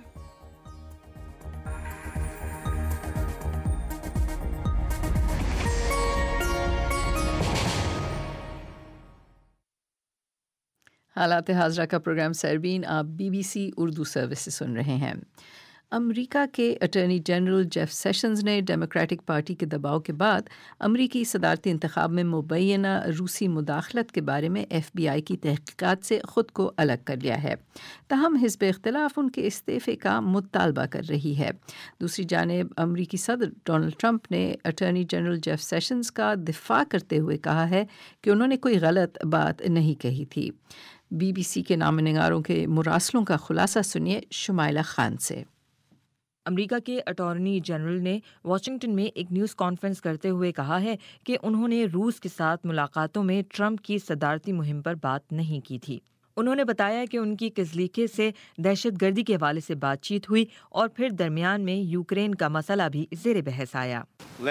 हालात हाज़रा का प्रोग्राम सरबीन आप BBC उर्दू सर्विस से सुन रहे हैं। अमेरिका के अटॉर्नी जनरल जेफ सेशंस ने डेमोक्रेटिक पार्टी के दबाव के बाद अमेरिकी सदारती इंतखाब में मुबैना रूसी मुदाखलत के बारे में FBI की तहकीकात से ख़ुद को अलग कर लिया है। ताहम हिज़्ब इख्तिलाफ़ उनके इस्तीफ़े का मुतालबा कर रही है। दूसरी जानिब अमेरिकी सदर डोनाल्ड ट्रंप ने अटॉर्नी जनरल जेफ सेशंस का दिफा करते हुए कहा है कि उन्होंने कोई गलत बात नहीं कही थी। BBC کے نامہ نگاروں کے مراسلوں کا خلاصہ سنیے شمائلہ خان سے۔ امریکہ کے اٹارنی جنرل نے واشنگٹن میں ایک نیوز کانفرنس کرتے ہوئے کہا ہے کہ انہوں نے روس کے ساتھ ملاقاتوں میں ٹرمپ کی صدارتی مہم پر بات نہیں کی تھی۔ انہوں نے بتایا کہ ان کی کزلیکے سے دہشت گردی کے حوالے سے بات چیت ہوئی اور پھر درمیان میں یوکرین کا مسئلہ بھی زیر بحث آیا۔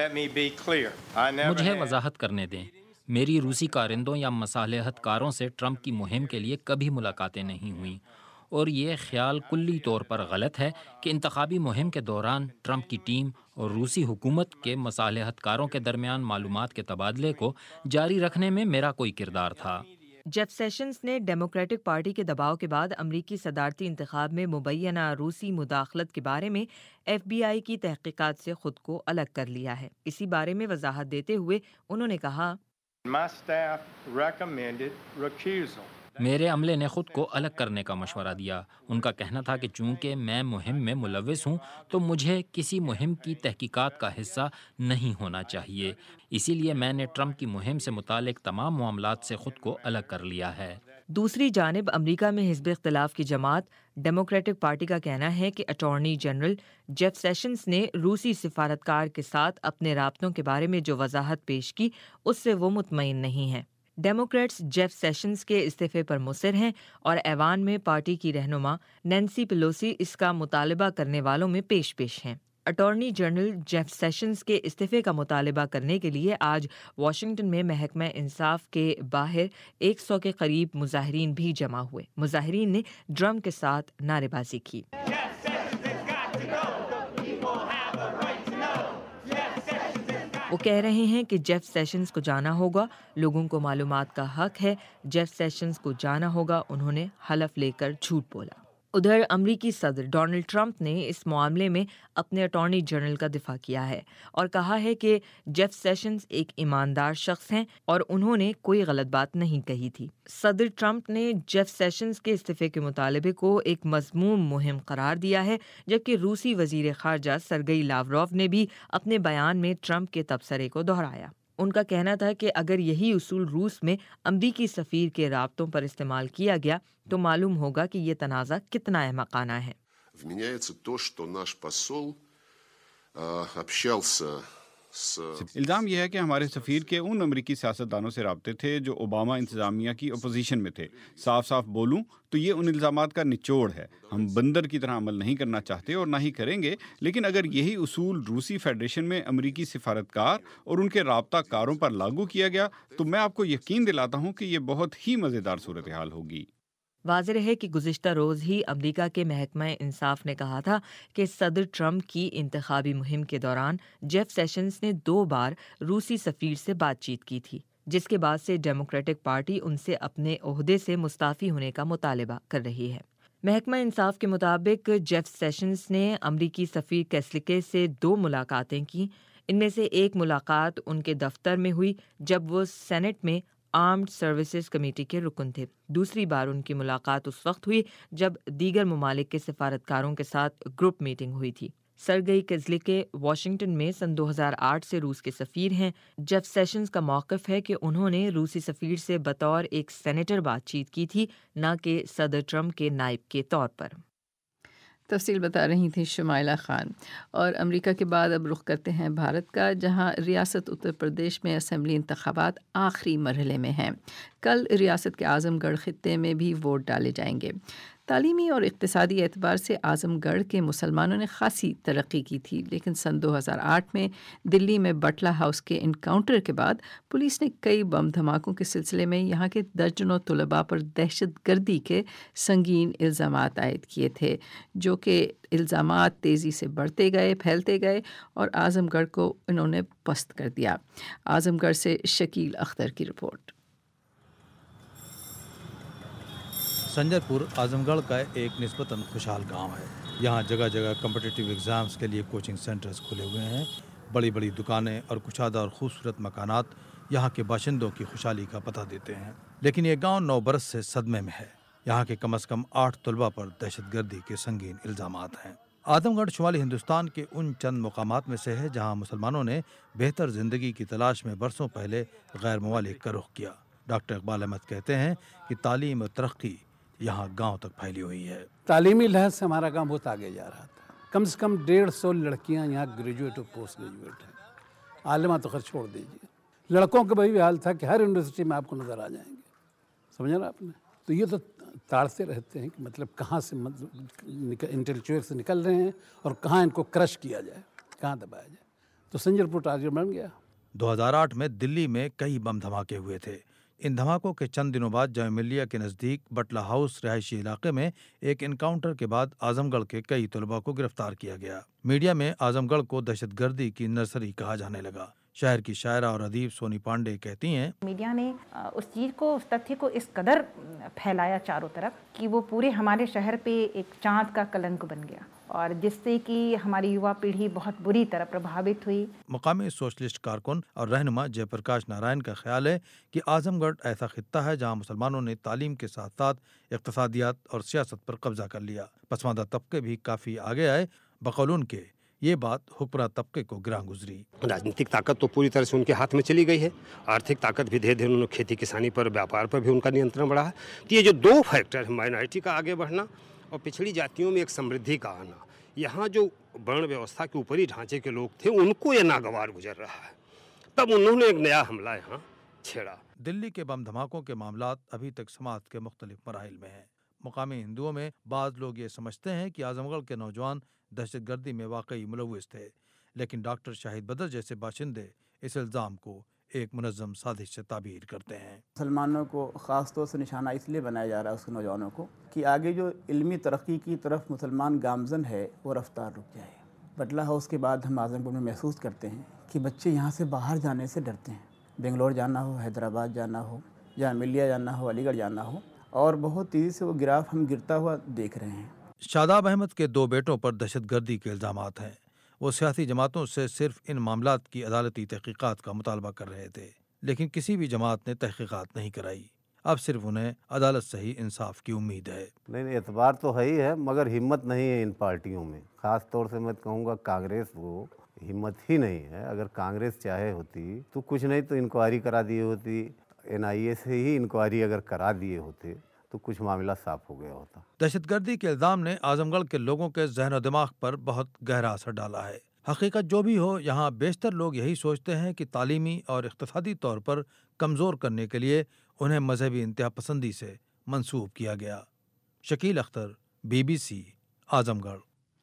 مجھے وضاحت کرنے دیں، میری روسی کارندوں یا مصالحت کاروں سے ٹرمپ کی مہم کے لیے کبھی ملاقاتیں نہیں ہوئیں، اور یہ خیال کلی طور پر غلط ہے کہ انتخابی مہم کے دوران ٹرمپ کی ٹیم اور روسی حکومت کے مصالحت کاروں کے درمیان معلومات کے تبادلے کو جاری رکھنے میں میرا کوئی کردار تھا۔ جیف سیشنز نے ڈیموکریٹک پارٹی کے دباؤ کے بعد امریکی صدارتی انتخاب میں مبینہ روسی مداخلت کے بارے میں FBI کی تحقیقات سے خود کو الگ کر لیا ہے۔ اسی بارے میں وضاحت دیتے ہوئے انہوں نے کہا، میرے عملے نے خود کو الگ کرنے کا مشورہ دیا۔ ان کا کہنا تھا کہ چونکہ میں مہم میں ملوث ہوں تو مجھے کسی مہم کی تحقیقات کا حصہ نہیں ہونا چاہیے، اسی لیے میں نے ٹرمپ کی مہم سے متعلق تمام معاملات سے خود کو الگ کر لیا ہے۔ دوسری جانب امریکہ میں حزب اختلاف کی جماعت ڈیموکریٹک پارٹی کا کہنا ہے کہ اٹارنی جنرل جیف سیشنز نے روسی سفارتکار کے ساتھ اپنے رابطوں کے بارے میں جو وضاحت پیش کی اس سے وہ مطمئن نہیں ہیں۔ ڈیموکریٹس جیف سیشنز کے استعفے پر مصر ہیں اور ایوان میں پارٹی کی رہنما نینسی پیلوسی اس کا مطالبہ کرنے والوں میں پیش ہیں۔ اٹارنی جنرل جیف سیشنز کے استعفے کا مطالبہ کرنے کے لیے آج واشنگٹن میں محکمہ انصاف کے باہر 100 کے قریب مظاہرین بھی جمع ہوئے۔ مظاہرین نے ڈرم کے ساتھ نعرے بازی کی۔ وہ کہہ رہے ہیں کہ جیف سیشنز کو جانا ہوگا، لوگوں کو معلومات کا حق ہے، جیف سیشنز کو جانا ہوگا۔ انہوں نے حلف لے کر جھوٹ بولا۔ ادھر امریکی صدر ڈونلڈ ٹرمپ نے اس معاملے میں اپنے اٹارنی جنرل کا دفاع کیا ہے اور کہا ہے کہ جیف سیشنز ایک ایماندار شخص ہیں اور انہوں نے کوئی غلط بات نہیں کہی تھی۔ صدر ٹرمپ نے جیف سیشنز کے استعفے کے مطالبے کو ایک مذموم مہم قرار دیا ہے، جبکہ روسی وزیر خارجہ سرگئی لاوروف نے بھی اپنے بیان میں ٹرمپ کے تبصرے کو دہرایا۔ ان کا کہنا تھا کہ اگر یہی اصول روس میں امریکی سفیر کے رابطوں پر استعمال کیا گیا تو معلوم ہوگا کہ یہ تنازع کتنا احمقانہ ہے۔ الزام یہ ہے کہ ہمارے سفیر کے ان امریکی سیاستدانوں سے رابطے تھے جو اوباما انتظامیہ کی اپوزیشن میں تھے۔ صاف بولوں تو یہ ان الزامات کا نچوڑ ہے۔ ہم بندر کی طرح عمل نہیں کرنا چاہتے اور نہ ہی کریں گے، لیکن اگر یہی اصول روسی فیڈریشن میں امریکی سفارتکار اور ان کے رابطہ کاروں پر لاگو کیا گیا تو میں آپ کو یقین دلاتا ہوں کہ یہ بہت ہی مزیدار صورتحال ہوگی۔ واضح ہے کہ گزشتہ روز ہی امریکہ کے محکمہ انصاف نے کہا تھا کہ صدر ٹرمپ کی انتخابی مہم کے دوران جیف سیشنز نے 2 بار روسی سفیر سے بات چیت کی تھی، جس کے بعد سے ڈیموکریٹک پارٹی ان سے اپنے عہدے سے مستعفی ہونے کا مطالبہ کر رہی ہے۔ محکمہ انصاف کے مطابق جیف سیشنز نے امریکی سفیر کیسلیکے سے 2 ملاقاتیں کی۔ ان میں سے ایک ملاقات ان کے دفتر میں ہوئی جب وہ سینٹ میں آرمڈ سروسز کمیٹی کے رکن تھے۔ دوسری بار ان کی ملاقات اس وقت ہوئی جب دیگر ممالک کے سفارتکاروں کے ساتھ گروپ میٹنگ ہوئی تھی۔ سرگئی کزلیکے واشنگٹن میں سن 2008 سے روس کے سفیر ہیں۔ جیف سیشنز کا موقف ہے کہ انہوں نے روسی سفیر سے بطور ایک سینیٹر بات چیت کی تھی، نہ کہ صدر ٹرمپ کے نائب کے طور پر۔ تفصیل بتا رہی تھی شمائلہ خان۔ اور امریکہ کے بعد اب رخ کرتے ہیں بھارت کا، جہاں ریاست اتر پردیش میں اسمبلی انتخابات آخری مرحلے میں ہیں۔ کل ریاست کے اعظم گڑھ خطے میں بھی ووٹ ڈالے جائیں گے۔ تعلیمی اور اقتصادی اعتبار سے اعظم گڑھ کے مسلمانوں نے خاصی ترقی کی تھی، لیکن سن 2008 میں دلی میں بٹلہ ہاؤس کے انکاؤنٹر کے بعد پولیس نے کئی بم دھماکوں کے سلسلے میں یہاں کے درجنوں طلباء پر دہشت گردی کے سنگین الزامات عائد کیے تھے، جو کہ الزامات تیزی سے بڑھتے گئے، پھیلتے گئے اور اعظم گڑھ کو انہوں نے پست کر دیا۔ اعظم گڑھ سے شکیل اختر کی رپورٹ۔ سنجر پور اعظم گڑھ کا ایک نسبتاً خوشحال گاؤں ہے۔ یہاں جگہ جگہ کمپٹیٹیو ایگزامز کے لیے کوچنگ سینٹرز کھلے ہوئے ہیں۔ بڑی بڑی دکانیں اور کشادہ اور خوبصورت مکانات یہاں کے باشندوں کی خوشحالی کا پتہ دیتے ہیں، لیکن یہ گاؤں 9 برس سے صدمے میں ہے۔ یہاں کے کم از کم 8 طلباء پر دہشت گردی کے سنگین الزامات ہیں۔ اعظم گڑھ شمالی ہندوستان کے ان چند مقامات میں سے ہے جہاں مسلمانوں نے بہتر زندگی کی تلاش میں برسوں پہلے غیر ممالک کا رخ کیا۔ डॉक्टर इकबाल अहमद कहते हैं कि तालीम और तरक्की यहाँ गांव तक फैली हुई है। तालीमी लिहाज से हमारा गांव बहुत आगे जा रहा था। कम से कम 150 लड़कियाँ यहाँ ग्रेजुएट और पोस्ट ग्रेजुएट हैं। आलिमा तो खैर छोड़ दीजिए, लड़कों का वही हाल था कि हर यूनिवर्सिटी में आपको नज़र आ जाएंगे। समझा ना आपने? तो ये तो ताड़ते रहते हैं कि मतलब कहाँ से इंटेलेक्चुअल से निकल रहे हैं और कहाँ इनको क्रश किया जाए, कहाँ दबाया जाए। तो संजरपुर टारगेट बन गया। 2008 में दिल्ली में कई बम धमाके हुए थे। इन धमाकों के चंद दिनों बाद जामिया मिल्लिया के नज़दीक बटला हाउस रिहायशी इलाके में एक इनकाउंटर के बाद आजमगढ़ के कई तलबा को गिरफ्तार किया गया। मीडिया में आजमगढ़ को दहशतगर्दी की नर्सरी कहा जाने लगा। शहर की शायरा और अदीब सोनी पांडे कहती हैं, मीडिया ने उस चीज़ को, उस तथ्य को इस कदर फैलाया चारों तरफ कि वो पूरे हमारे शहर पे एक चाँद का कलंक बन गया और जिससे कि हमारी युवा पीढ़ी बहुत बुरी तरह प्रभावित हुई। मकामी सोशलिस्ट कारकुन और रहनुमा जयप्रकाश नारायण का ख्याल है कि आजमगढ़ ऐसा खित्ता है जहां मुसलमानों ने तालीम के साथ साथ इक़्तिसादियात और सियासत पर कब्जा कर लिया। पसमानदा तबके भी काफ़ी आगे आए। बकौल उनके ये बात हुक्मरान तबके को गिरां गुजरी। राजनीतिक ताकत तो पूरी तरह से उनके हाथ में चली गई है। आर्थिक ताकत भी धीरे धीरे उन्होंने खेती किसानी पर, व्यापार पर भी उनका नियंत्रण बढ़ा है। तो ये जो दो फैक्टर है, माइनॉरिटी का आगे बढ़ना और पिछड़ी जातियों में एक समृद्धि का आना, यहाँ जो वर्ण व्यवस्था के ऊपरी ढांचे के लोग थे उनको ये नागवार गुजर रहा है। तब उन्होंने एक नया हमला यहाँ छेड़ा। दिल्ली के बम धमाकों के मामलात अभी तक समाज के मुख्तलिफ मराहिल में हैं। मुकामी हिंदुओं में बाज़ लोग ये समझते हैं कि आजमगढ़ के नौजवान दहशतगर्दी में वाकई मुलव्विस थे, लेकिन डॉक्टर शाहिद बदर जैसे बाशिंदे इस इल्ज़ाम को एक मुनज़्ज़म साजिश से ताबीर करते हैं। मुसलमानों को ख़ास तौर से निशाना इसलिए बनाया जा रहा है उसके नौजवानों को कि आगे जो इल्मी तरक्की की तरफ मुसलमान गामज़न है वो रफ्तार रुक जाए। बटला हाउस के बाद हम आजमगढ़ में महसूस करते हैं कि बच्चे यहाँ से बाहर जाने से डरते हैं। बेंगलोर जाना हो, हैदराबाद जाना हो, जामिया मिल्लिया जाना हो, अलीगढ़ जाना हो, और बहुत तेज़ी से वो ग्राफ हम गिरता हुआ देख रहे हैं। शादाब अहमद के 2 बेटों पर दहशतगर्दी के इल्ज़ामात हैं। वो सियासी जमातों से सिर्फ इन मामलात की अदालती तहकीकात का मुतालबा कर रहे थे, लेकिन किसी भी जमात ने तहकीकात नहीं कराई। अब सिर्फ उन्हें अदालत से ही इंसाफ की उम्मीद है। नहीं, एतबार तो है ही है, मगर हिम्मत नहीं है इन पार्टियों में। ख़ास तौर से मैं कहूँगा कांग्रेस को हिम्मत ही नहीं है। अगर कांग्रेस चाहे होती तो कुछ नहीं तो इंक्वायरी करा दिए होती, NIA से ही इंक्वायरी अगर करा दिए होते तो कुछ मामला साफ हो गया होता। दहशतगर्दी के इल्ज़ाम ने आजमगढ़ के लोगों के ज़हन और दिमाग पर बहुत गहरा असर डाला है। हकीकत जो भी हो, यहाँ बेशतर लोग यही सोचते हैं कि तालीमी और इक़्तिसादी तौर पर कमज़ोर करने के लिए उन्हें मजहबी इंतहा पसंदी से मंसूब किया गया। शकील अख्तर, BBC, आजमगढ़।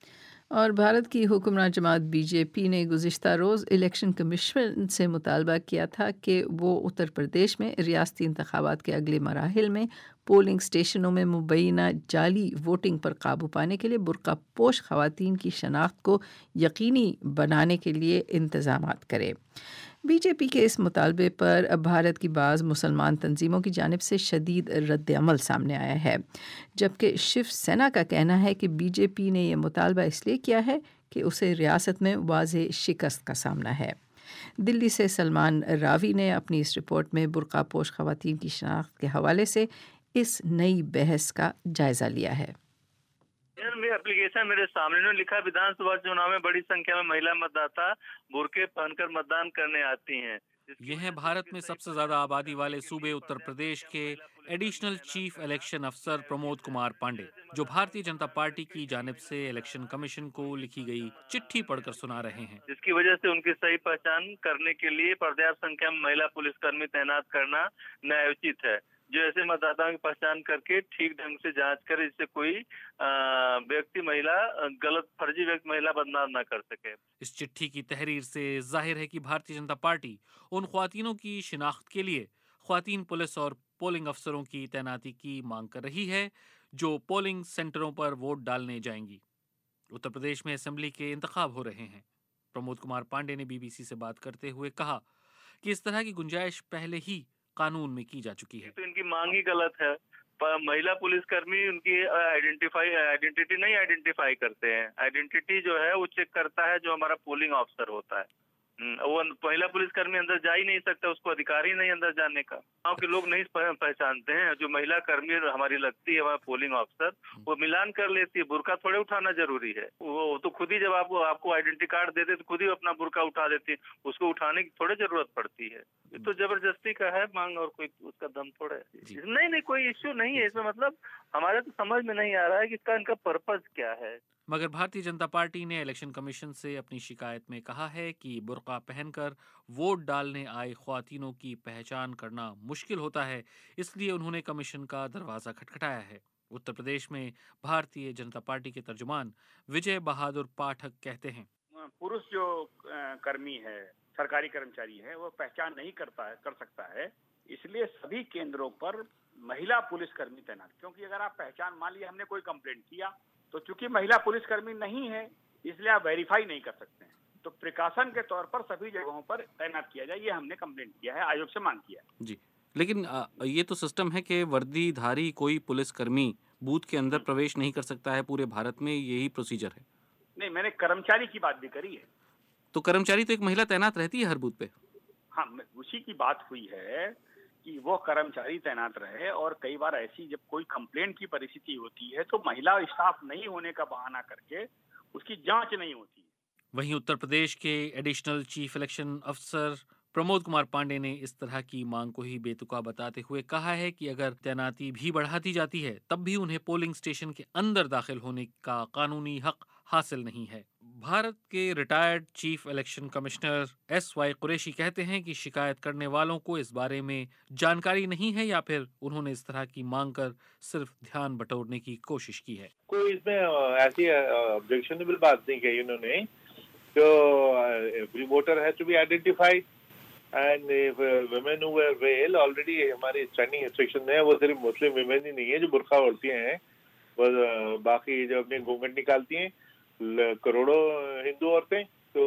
और भारत की हुक्मरान जमात BJP ने गुज़िश्ता रोज़ इलेक्शन कमीशन से मुतालबा किया था कि वो उत्तर प्रदेश में रियासती इंतखाबात के अगले मराहिल में पोलिंग स्टेशनों में मुबैना जाली वोटिंग पर काबू पाने के लिए बुर्का पोश ख़वातीन की शनाख्त को यकीनी बनाने के लिए इंतज़ामात करे। BJP के इस मुतालबे पर भारत की बाज़ मुसलमान तंजीमों की जानिब से शदीद रद्द अमल सामने आया है, जबकि शिव सेना का कहना है कि BJP ने यह मुतालबा इसलिए किया है कि उसे रियासत में वाज़ेह शिकस्त का सामना है। दिल्ली से सलमान रावी ने अपनी इस रिपोर्ट में बुर्का पोश ख़वातीन की शनाख्त के हवाले से इस नई बहस का जायज़ा लिया है। एप्लीकेशन मेरे सामने ने लिखा, विधानसभा चुनाव में बड़ी संख्या में महिला मतदाता बुर्के पहनकर मतदान करने आती हैं। यह है भारत में सबसे ज्यादा आबादी वाले सूबे उत्तर प्रदेश के एडिशनल चीफ इलेक्शन अफसर प्रमोद कुमार पांडे, जो भारतीय जनता पार्टी की जानिब से इलेक्शन कमीशन को लिखी गई चिट्ठी पढ़कर सुना रहे हैं, जिसकी वजह से उनकी सही पहचान करने के लिए पर्याप्त संख्या में महिला पुलिसकर्मी तैनात करना न्यायोचित है, जो ऐसे मतदाताओं की पहचान करके ठीक ढंग से जांच करे, जिससे कोई व्यक्ति महिला गलत फर्जी व्यक्ति महिला बदनाम न कर सके। इस चिट्ठी की तहरीर से जाहिर है कि भारतीय जनता पार्टी उन ख्वातीनों की शिनाख्त के लिए ख्वातीन पुलिस और पोलिंग अफसरों की तैनाती की मांग कर रही है, जो पोलिंग सेंटरों पर वोट डालने जाएंगी। उत्तर प्रदेश में असेंबली के इंतखाब हो रहे हैं। प्रमोद कुमार पांडे ने BBC से बात करते हुए कहा कि इस तरह की गुंजाइश पहले ही कानून में की जा चुकी है। तो इनकी मांग ही गलत है। महिला पुलिसकर्मी उनकी आइडेंटिटी नहीं आइडेंटिफाई करते हैं। आइडेंटिटी जो है वो चेक करता है जो हमारा पोलिंग ऑफिसर होता है। वो महिला पुलिसकर्मी अंदर जा ही नहीं सकता, उसको अधिकार ही नहीं अंदर जाने का। गाँव के लोग नहीं पहचानते हैं। जो महिला कर्मी हमारी लगती है वहाँ पोलिंग ऑफिसर, वो मिलान कर लेती है, बुर्का थोड़े उठाना जरूरी है। वो तो खुद ही जब आपको आइडेंटिटी कार्ड देते तो खुद ही अपना बुर्का उठा देती है, उसको उठाने की थोड़ी जरूरत पड़ती है। ये तो जबरदस्ती का है मांग, और कोई उसका दम थोड़ा है। नहीं, कोई इश्यू नहीं है इसमें। मतलब हमारे तो समझ में नहीं आ रहा है कि इसका इनका पर्पज क्या है। मगर भारतीय जनता पार्टी ने इलेक्शन कमीशन से अपनी शिकायत में कहा है कि बुर्का पहनकर वोट डालने आए ख्वातीनों की पहचान करना मुश्किल होता है, इसलिए उन्होंने कमीशन का दरवाज़ा खटखटाया है। उत्तर प्रदेश में भारतीय जनता पार्टी के तर्जुमान विजय बहादुर पाठक कहते हैं, पुरुष जो कर्मी है, सरकारी कर्मचारी है, वो पहचान नहीं कर सकता है, इसलिए सभी केंद्रों पर महिला पुलिसकर्मी तैनात। क्योंकि अगर आप पहचान, मान लिया हमने कोई कंप्लेंट किया, तो चूंकि महिला पुलिसकर्मी नहीं है इसलिए आप वेरीफाई नहीं कर सकते हैं, तो प्रिकॉशन के तौर पर सभी जगहों पर तैनात किया जाए, ये हमने कंप्लेंट किया है, आयोग से मांग किया है। जी, लेकिन ये तो सिस्टम है कि वर्दीधारी कोई पुलिसकर्मी बूथ के अंदर प्रवेश नहीं कर सकता है, पूरे भारत में यही प्रोसीजर है। नहीं, मैंने कर्मचारी की बात भी करी है। तो कर्मचारी तो एक महिला तैनात रहती है हर बूथ पे। हाँ, उसी की बात हुई है कि वो कर्मचारी तैनात रहे, और कई बार ऐसी जब कोई कंप्लेंट की परिस्थिति होती है तो महिला स्टाफ नहीं होने का बहाना करके उसकी जांच नहीं होती। वहीं उत्तर प्रदेश के एडिशनल चीफ इलेक्शन अफसर प्रमोद कुमार पांडे ने इस तरह की मांग को ही बेतुका बताते हुए कहा है कि अगर तैनाती भी बढ़ाती जाती है तब भी उन्हें पोलिंग स्टेशन के अंदर दाखिल होने का कानूनी हक हासिल नहीं है। भारत के retired chief election commissioner SY Qureshi कहते हैं कि शिकायत करने वालों को इस बारे में जानकारी नहीं है, या फिर उन्होंने इस तरह की मांग कर सिर्फ ध्यान बटोरने की कोशिश की है। कोई इसमें ऐसी ऑब्जेक्शनेबल बात नहीं कही उन्होंने। जो every voter has to be identified and women who were veiled, already हमारी स्टैंडिंग इंस्ट्रक्शन है, वो सिर्फ मुस्लिम वुमेन ही नहीं है जो बुर्का ओढ़ती हैं, वो बाकी जो अपने घूंघट निकालती हैं करोड़ों हिंदू औरतें, तो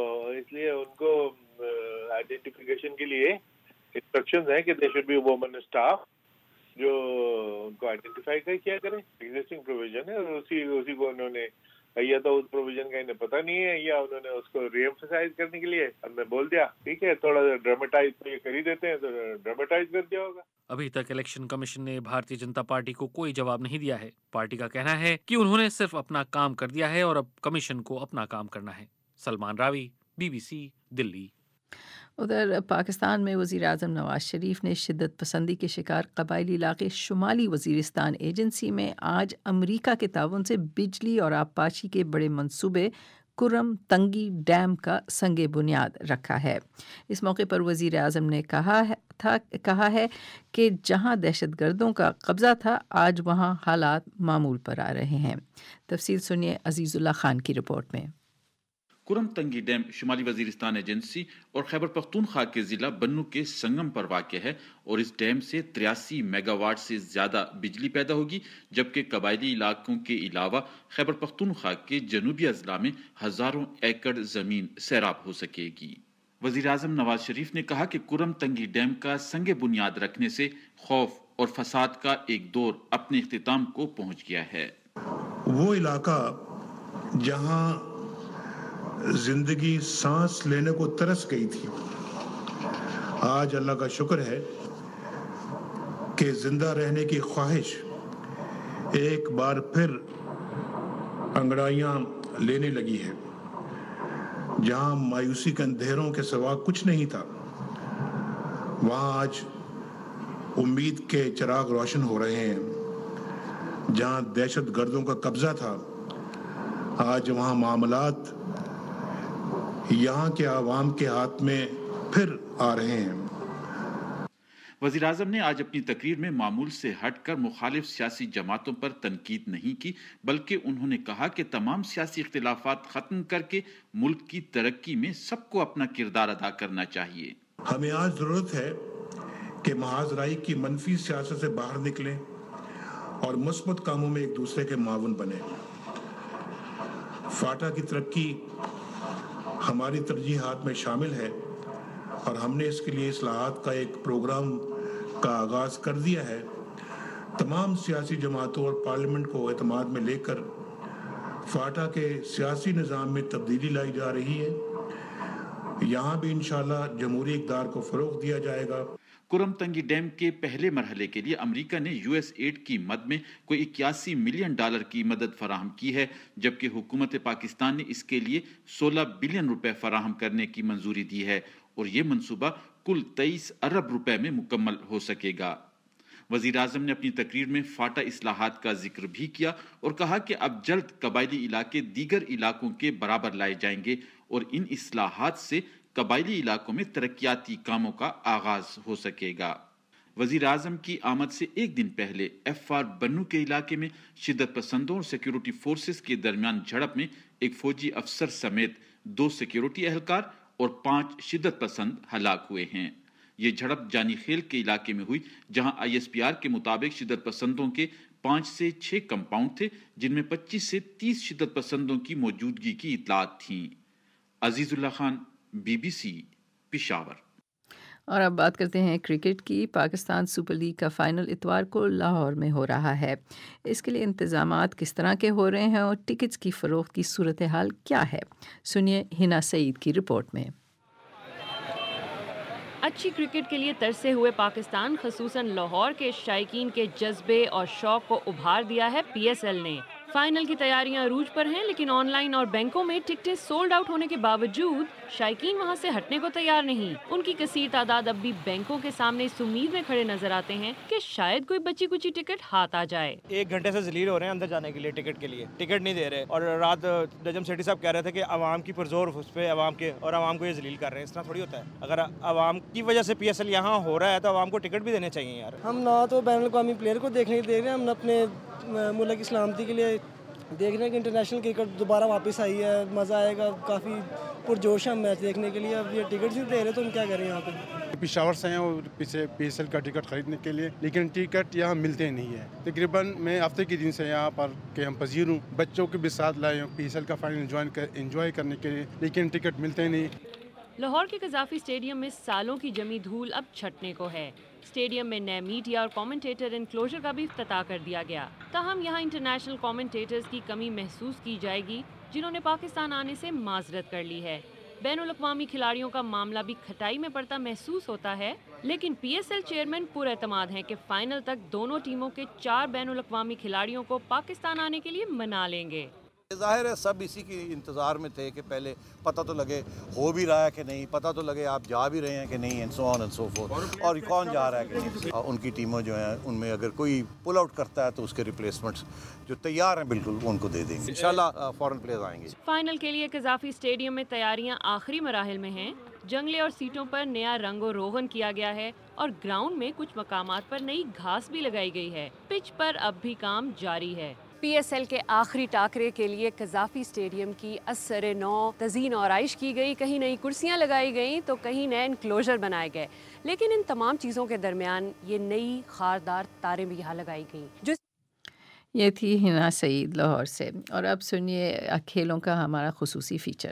इसलिए उनको आइडेंटिफिकेशन के लिए इंस्ट्रक्शंस हैं कि they should be women staff जो उनको आइडेंटिफाई किया करें। एग्जिस्टिंग प्रोविजन है, और उसी को उन्होंने, या तो उस प्रोविजन का इन्हें पता नहीं है, या उन्होंने उसको रीएम्फसाइज करने के लिए हमने बोल दिया ठीक है, थोड़ा ड्रामेटाइज तो ये कर ही देते हैं, तो ड्रामेटाइज कर दिया होगा। अभी तक इलेक्शन कमीशन ने भारतीय जनता पार्टी को कोई जवाब नहीं दिया है। पार्टी का कहना है कि उन्होंने सिर्फ अपना काम कर दिया है और अब कमीशन को अपना काम करना है। सलमान रावी, BBC, दिल्ली। उधर पाकिस्तान में वज़ीर-ए-आज़म नवाज शरीफ ने शिद्दत पसंदी के शिकार कबायली इलाके शुमाली वज़ीरिस्तान एजेंसी में आज अमेरिका के ताउन से बिजली और आबपाशी के बड़े मंसूबे कुर्रम तंगी डैम का संगे बुनियाद रखा है। इस मौके पर वज़ीर-ए-आज़म ने कहा है कि जहां दहशतगर्दों का कब्ज़ा था, आज वहां हालात मामूल पर आ रहे हैं। तफसील सुनिए अजीज़ुल्लाह खान की रिपोर्ट में। कुर्रम तंगी डैम शुमाली वजीरिस्तान एजेंसी और खैबर पख्तूनख्वा के ज़िला बन्नू के संगम पर वाक़ है, और इस डैम से 83 मेगावाट से ज़्यादा बिजली पैदा होगी, जबकि कबायली इलाकों के अलावा खैबर पख्तूनख्वा के जनूबी अजला में हज़ारों एकड़ ज़मीन सैराब हो सकेगी। वज़ीर-ए-आज़म नवाज शरीफ ने कहा कि कुर्रम तंगी डैम का संगे बुनियाद रखने से खौफ और फसाद का एक दौर अपने इख्तिताम को पहुँच गया है। वो इलाका जहाँ जिंदगी सांस लेने को तरस गई थी, आज अल्लाह का शुक्र है कि जिंदा रहने की ख्वाहिश एक बार फिर अंगड़ाइयां लेने लगी है। जहां मायूसी के अंधेरों के सिवा कुछ नहीं था, वहां आज उम्मीद के चिराग रोशन हो रहे हैं। जहां दहशत गर्दों का कब्जा था, आज वहां मामलात यहाँ के आवाम के हाथ में फिर आ रहे हैं। वज़ीर आज़म ने आज अपनी तकरीर में मामूल से हटकर मुखालिफ सियासी जमातों पर तनकीद नहीं की, बल्कि उन्होंने कहा कि तमाम सियासी इख्तिलाफात ख़त्म करके मुल्क की तरक्की में सबको अपना किरदार अदा करना चाहिए। हमें आज ज़रूरत है कि महाजराई की मनफी सियासत से बाहर निकलें और मुस्बत कामों में एक दूसरे के मावन बने। फाटा की तरक्की हमारी तरजीहात में शामिल है, और हमने इसके लिए इस्लाहात का एक प्रोग्राम का आगाज कर दिया है। तमाम सियासी जमातों और पार्लियामेंट को एतमाद में लेकर फाटा के सियासी निज़ाम में तब्दीली लाई जा रही है। यहाँ भी इंशाल्लाह जमहूरी इक़दार को फ़रोग़ दिया जाएगा। कुरम तंगी डैम के पहले मरहले के लिए अमेरिका ने यूएस एड की मद में कोई $81 मिलियन की मदद फराहम की है, जबकि हुकूमत पाकिस्तान ने इसके लिए 16 बिलियन रुपए फराहम करने की मंजूरी दी है और ये मंसूबा कुल 23 अरब रुपए में मुकम्मल हो सकेगा। वज़ीर आज़म ने अपनी तकरीर में फाटा इस्लाहात का जिक्र भी किया और कहा कि अब जल्द कबायली इलाके दीगर इलाकों के बराबर लाए जाएंगे और इन इस्लाहात से कबायली इलाकों में तरक्याती कामों का आगाज हो सकेगा। वज़ीर आज़म की आमद से एक दिन पहले एफआर बन्नू के इलाके में शिद्दत पसंदों और सिक्योरिटी फोर्सेस के दरमियान झड़प में एक फौजी अफसर समेत 2 सिक्योरिटी एहलकार और 5 शिद्दत पसंद हलाक हुए हैं। ये झड़प जानी खेल के इलाके में हुई, जहां आईएसपीआर के मुताबिक शिद्दत पसंदों के 5 से 6 कंपाउंड थे, जिनमें 25 से 30 शिद्दत पसंदों की मौजूदगी की इतलात थी। अजीजुल्लाह खान, बीबीसी, पेशावर। और अब बात करते हैं क्रिकेट की। पाकिस्तान सुपर लीग का फाइनल इतवार को लाहौर में हो रहा है। इसके लिए इंतजामात किस तरह के हो रहे हैं और टिकट्स की फ़रोख्त की सूरत हाल क्या है, सुनिए हिना सईद की रिपोर्ट में। अच्छी क्रिकेट के लिए तरसे हुए पाकिस्तान, खसूसन लाहौर के शायकीन के जज्बे और शौक को उभार दिया है पीएसएल ने। फाइनल की तैयारियां अरूज पर हैं, लेकिन ऑनलाइन और बैंकों में टिकटें सोल्ड आउट होने के बावजूद शायकीन वहां से हटने को तैयार नहीं। उनकी कसीर तादाद अब भी बैंकों के सामने इस उम्मीद में खड़े नजर आते हैं कि शायद कोई बची कुची टिकट हाथ आ जाए। 1 घंटे से जलील हो रहे हैं अंदर जाने के लिए, टिकट के लिए टिकट नहीं दे रहे। और रात नजम सेठी साहब कह रहे थे कि आवाम की पुरजोर उस पे आवाम के और आवाम को ये जलील कर रहे हैं। इस तरह थोड़ी होता है। अगर आवाम की वजह से पीएसएल यहाँ हो रहा है तो आवाम को टिकट भी देने चाहिए यार। हम ना तो बैनुल अक़वामी प्लेयर को देखने दे रहे हैं, हम अपने मुल्क की सलामती के लिए देख रहे हैं कि इंटरनेशनल क्रिकेट दोबारा वापस आई है, मज़ा आएगा। काफ़ी पुरजोश है मैच देखने के लिए। अब ये टिकट नहीं दे रहे तो हम क्या करें यहाँ पे। पेशावर से हैं और पीछे पीएसएल का टिकट खरीदने के लिए, लेकिन टिकट यहाँ मिलते नहीं है। तकरीबन मैं हफ्ते के दिन से यहाँ पर कि हम पजीर हूँ, बच्चों के भी साथ लाए हूँ पीएसएल का फाइनल एंजॉय करने के लिए, लेकिन टिकट मिलते नहीं। लाहौर के कज़ाफ़ी स्टेडियम में सालों की जमी धूल अब छटने को है। स्टेडियम में नए मीडिया और कमेंटेटर एनक्लोजर का भी इफ्तिताह कर दिया गया। ताहम यहाँ इंटरनेशनल कमेंटेटर्स की कमी महसूस की जाएगी, जिन्होंने पाकिस्तान आने से माजरत कर ली है। बैनुल अक़वामी खिलाड़ियों का मामला भी खटाई में पड़ता महसूस होता है, लेकिन पीएसएल चेयरमैन पुरएतमाद हैं कि फाइनल तक दोनों टीमों के 4 बैनुल अक़वामी खिलाड़ियों को पाकिस्तान आने के लिए मना लेंगे। ज़ाहिर है सब इसी की इंतज़ार में थे कि पहले पता तो लगे हो भी रहा है कि नहीं, पता तो लगे आप जा भी रहे हैं कि नहीं, and so on and so forth, और कौन जा रहा है कि नहीं। उनकी टीमों जो हैं उनमें अगर कोई पुल आउट करता है तो उसके रिप्लेसमेंट्स जो तैयार हैं बिल्कुल उनको दे देंगे। इंशाल्लाह फॉरेन प्लेयर्स आएंगे। फाइनल के लिए कज़ाफ़ी स्टेडियम में तैयारियां आखिरी मराहिल में हैं। जंगले और सीटों पर नया रंगो रोगन किया गया है और ग्राउंड में कुछ मकामात पर नई घास भी लगाई गई है। पिच पर अब भी काम जारी है। पीएसएल के आखिरी टाकरे के लिए कज़ाफ़ी स्टेडियम की असर नौ तज़ीन और आइश की गई। कहीं नई कुर्सियां लगाई गई तो कहीं नए एनक्लोजर बनाए गए, लेकिन इन तमाम चीज़ों के दरमियान ये नई खारदार तारें भी यहाँ लगाई गई। ये थी हिना सईद लाहौर से। और अब सुनिए खेलों का हमारा खुसूसी फीचर।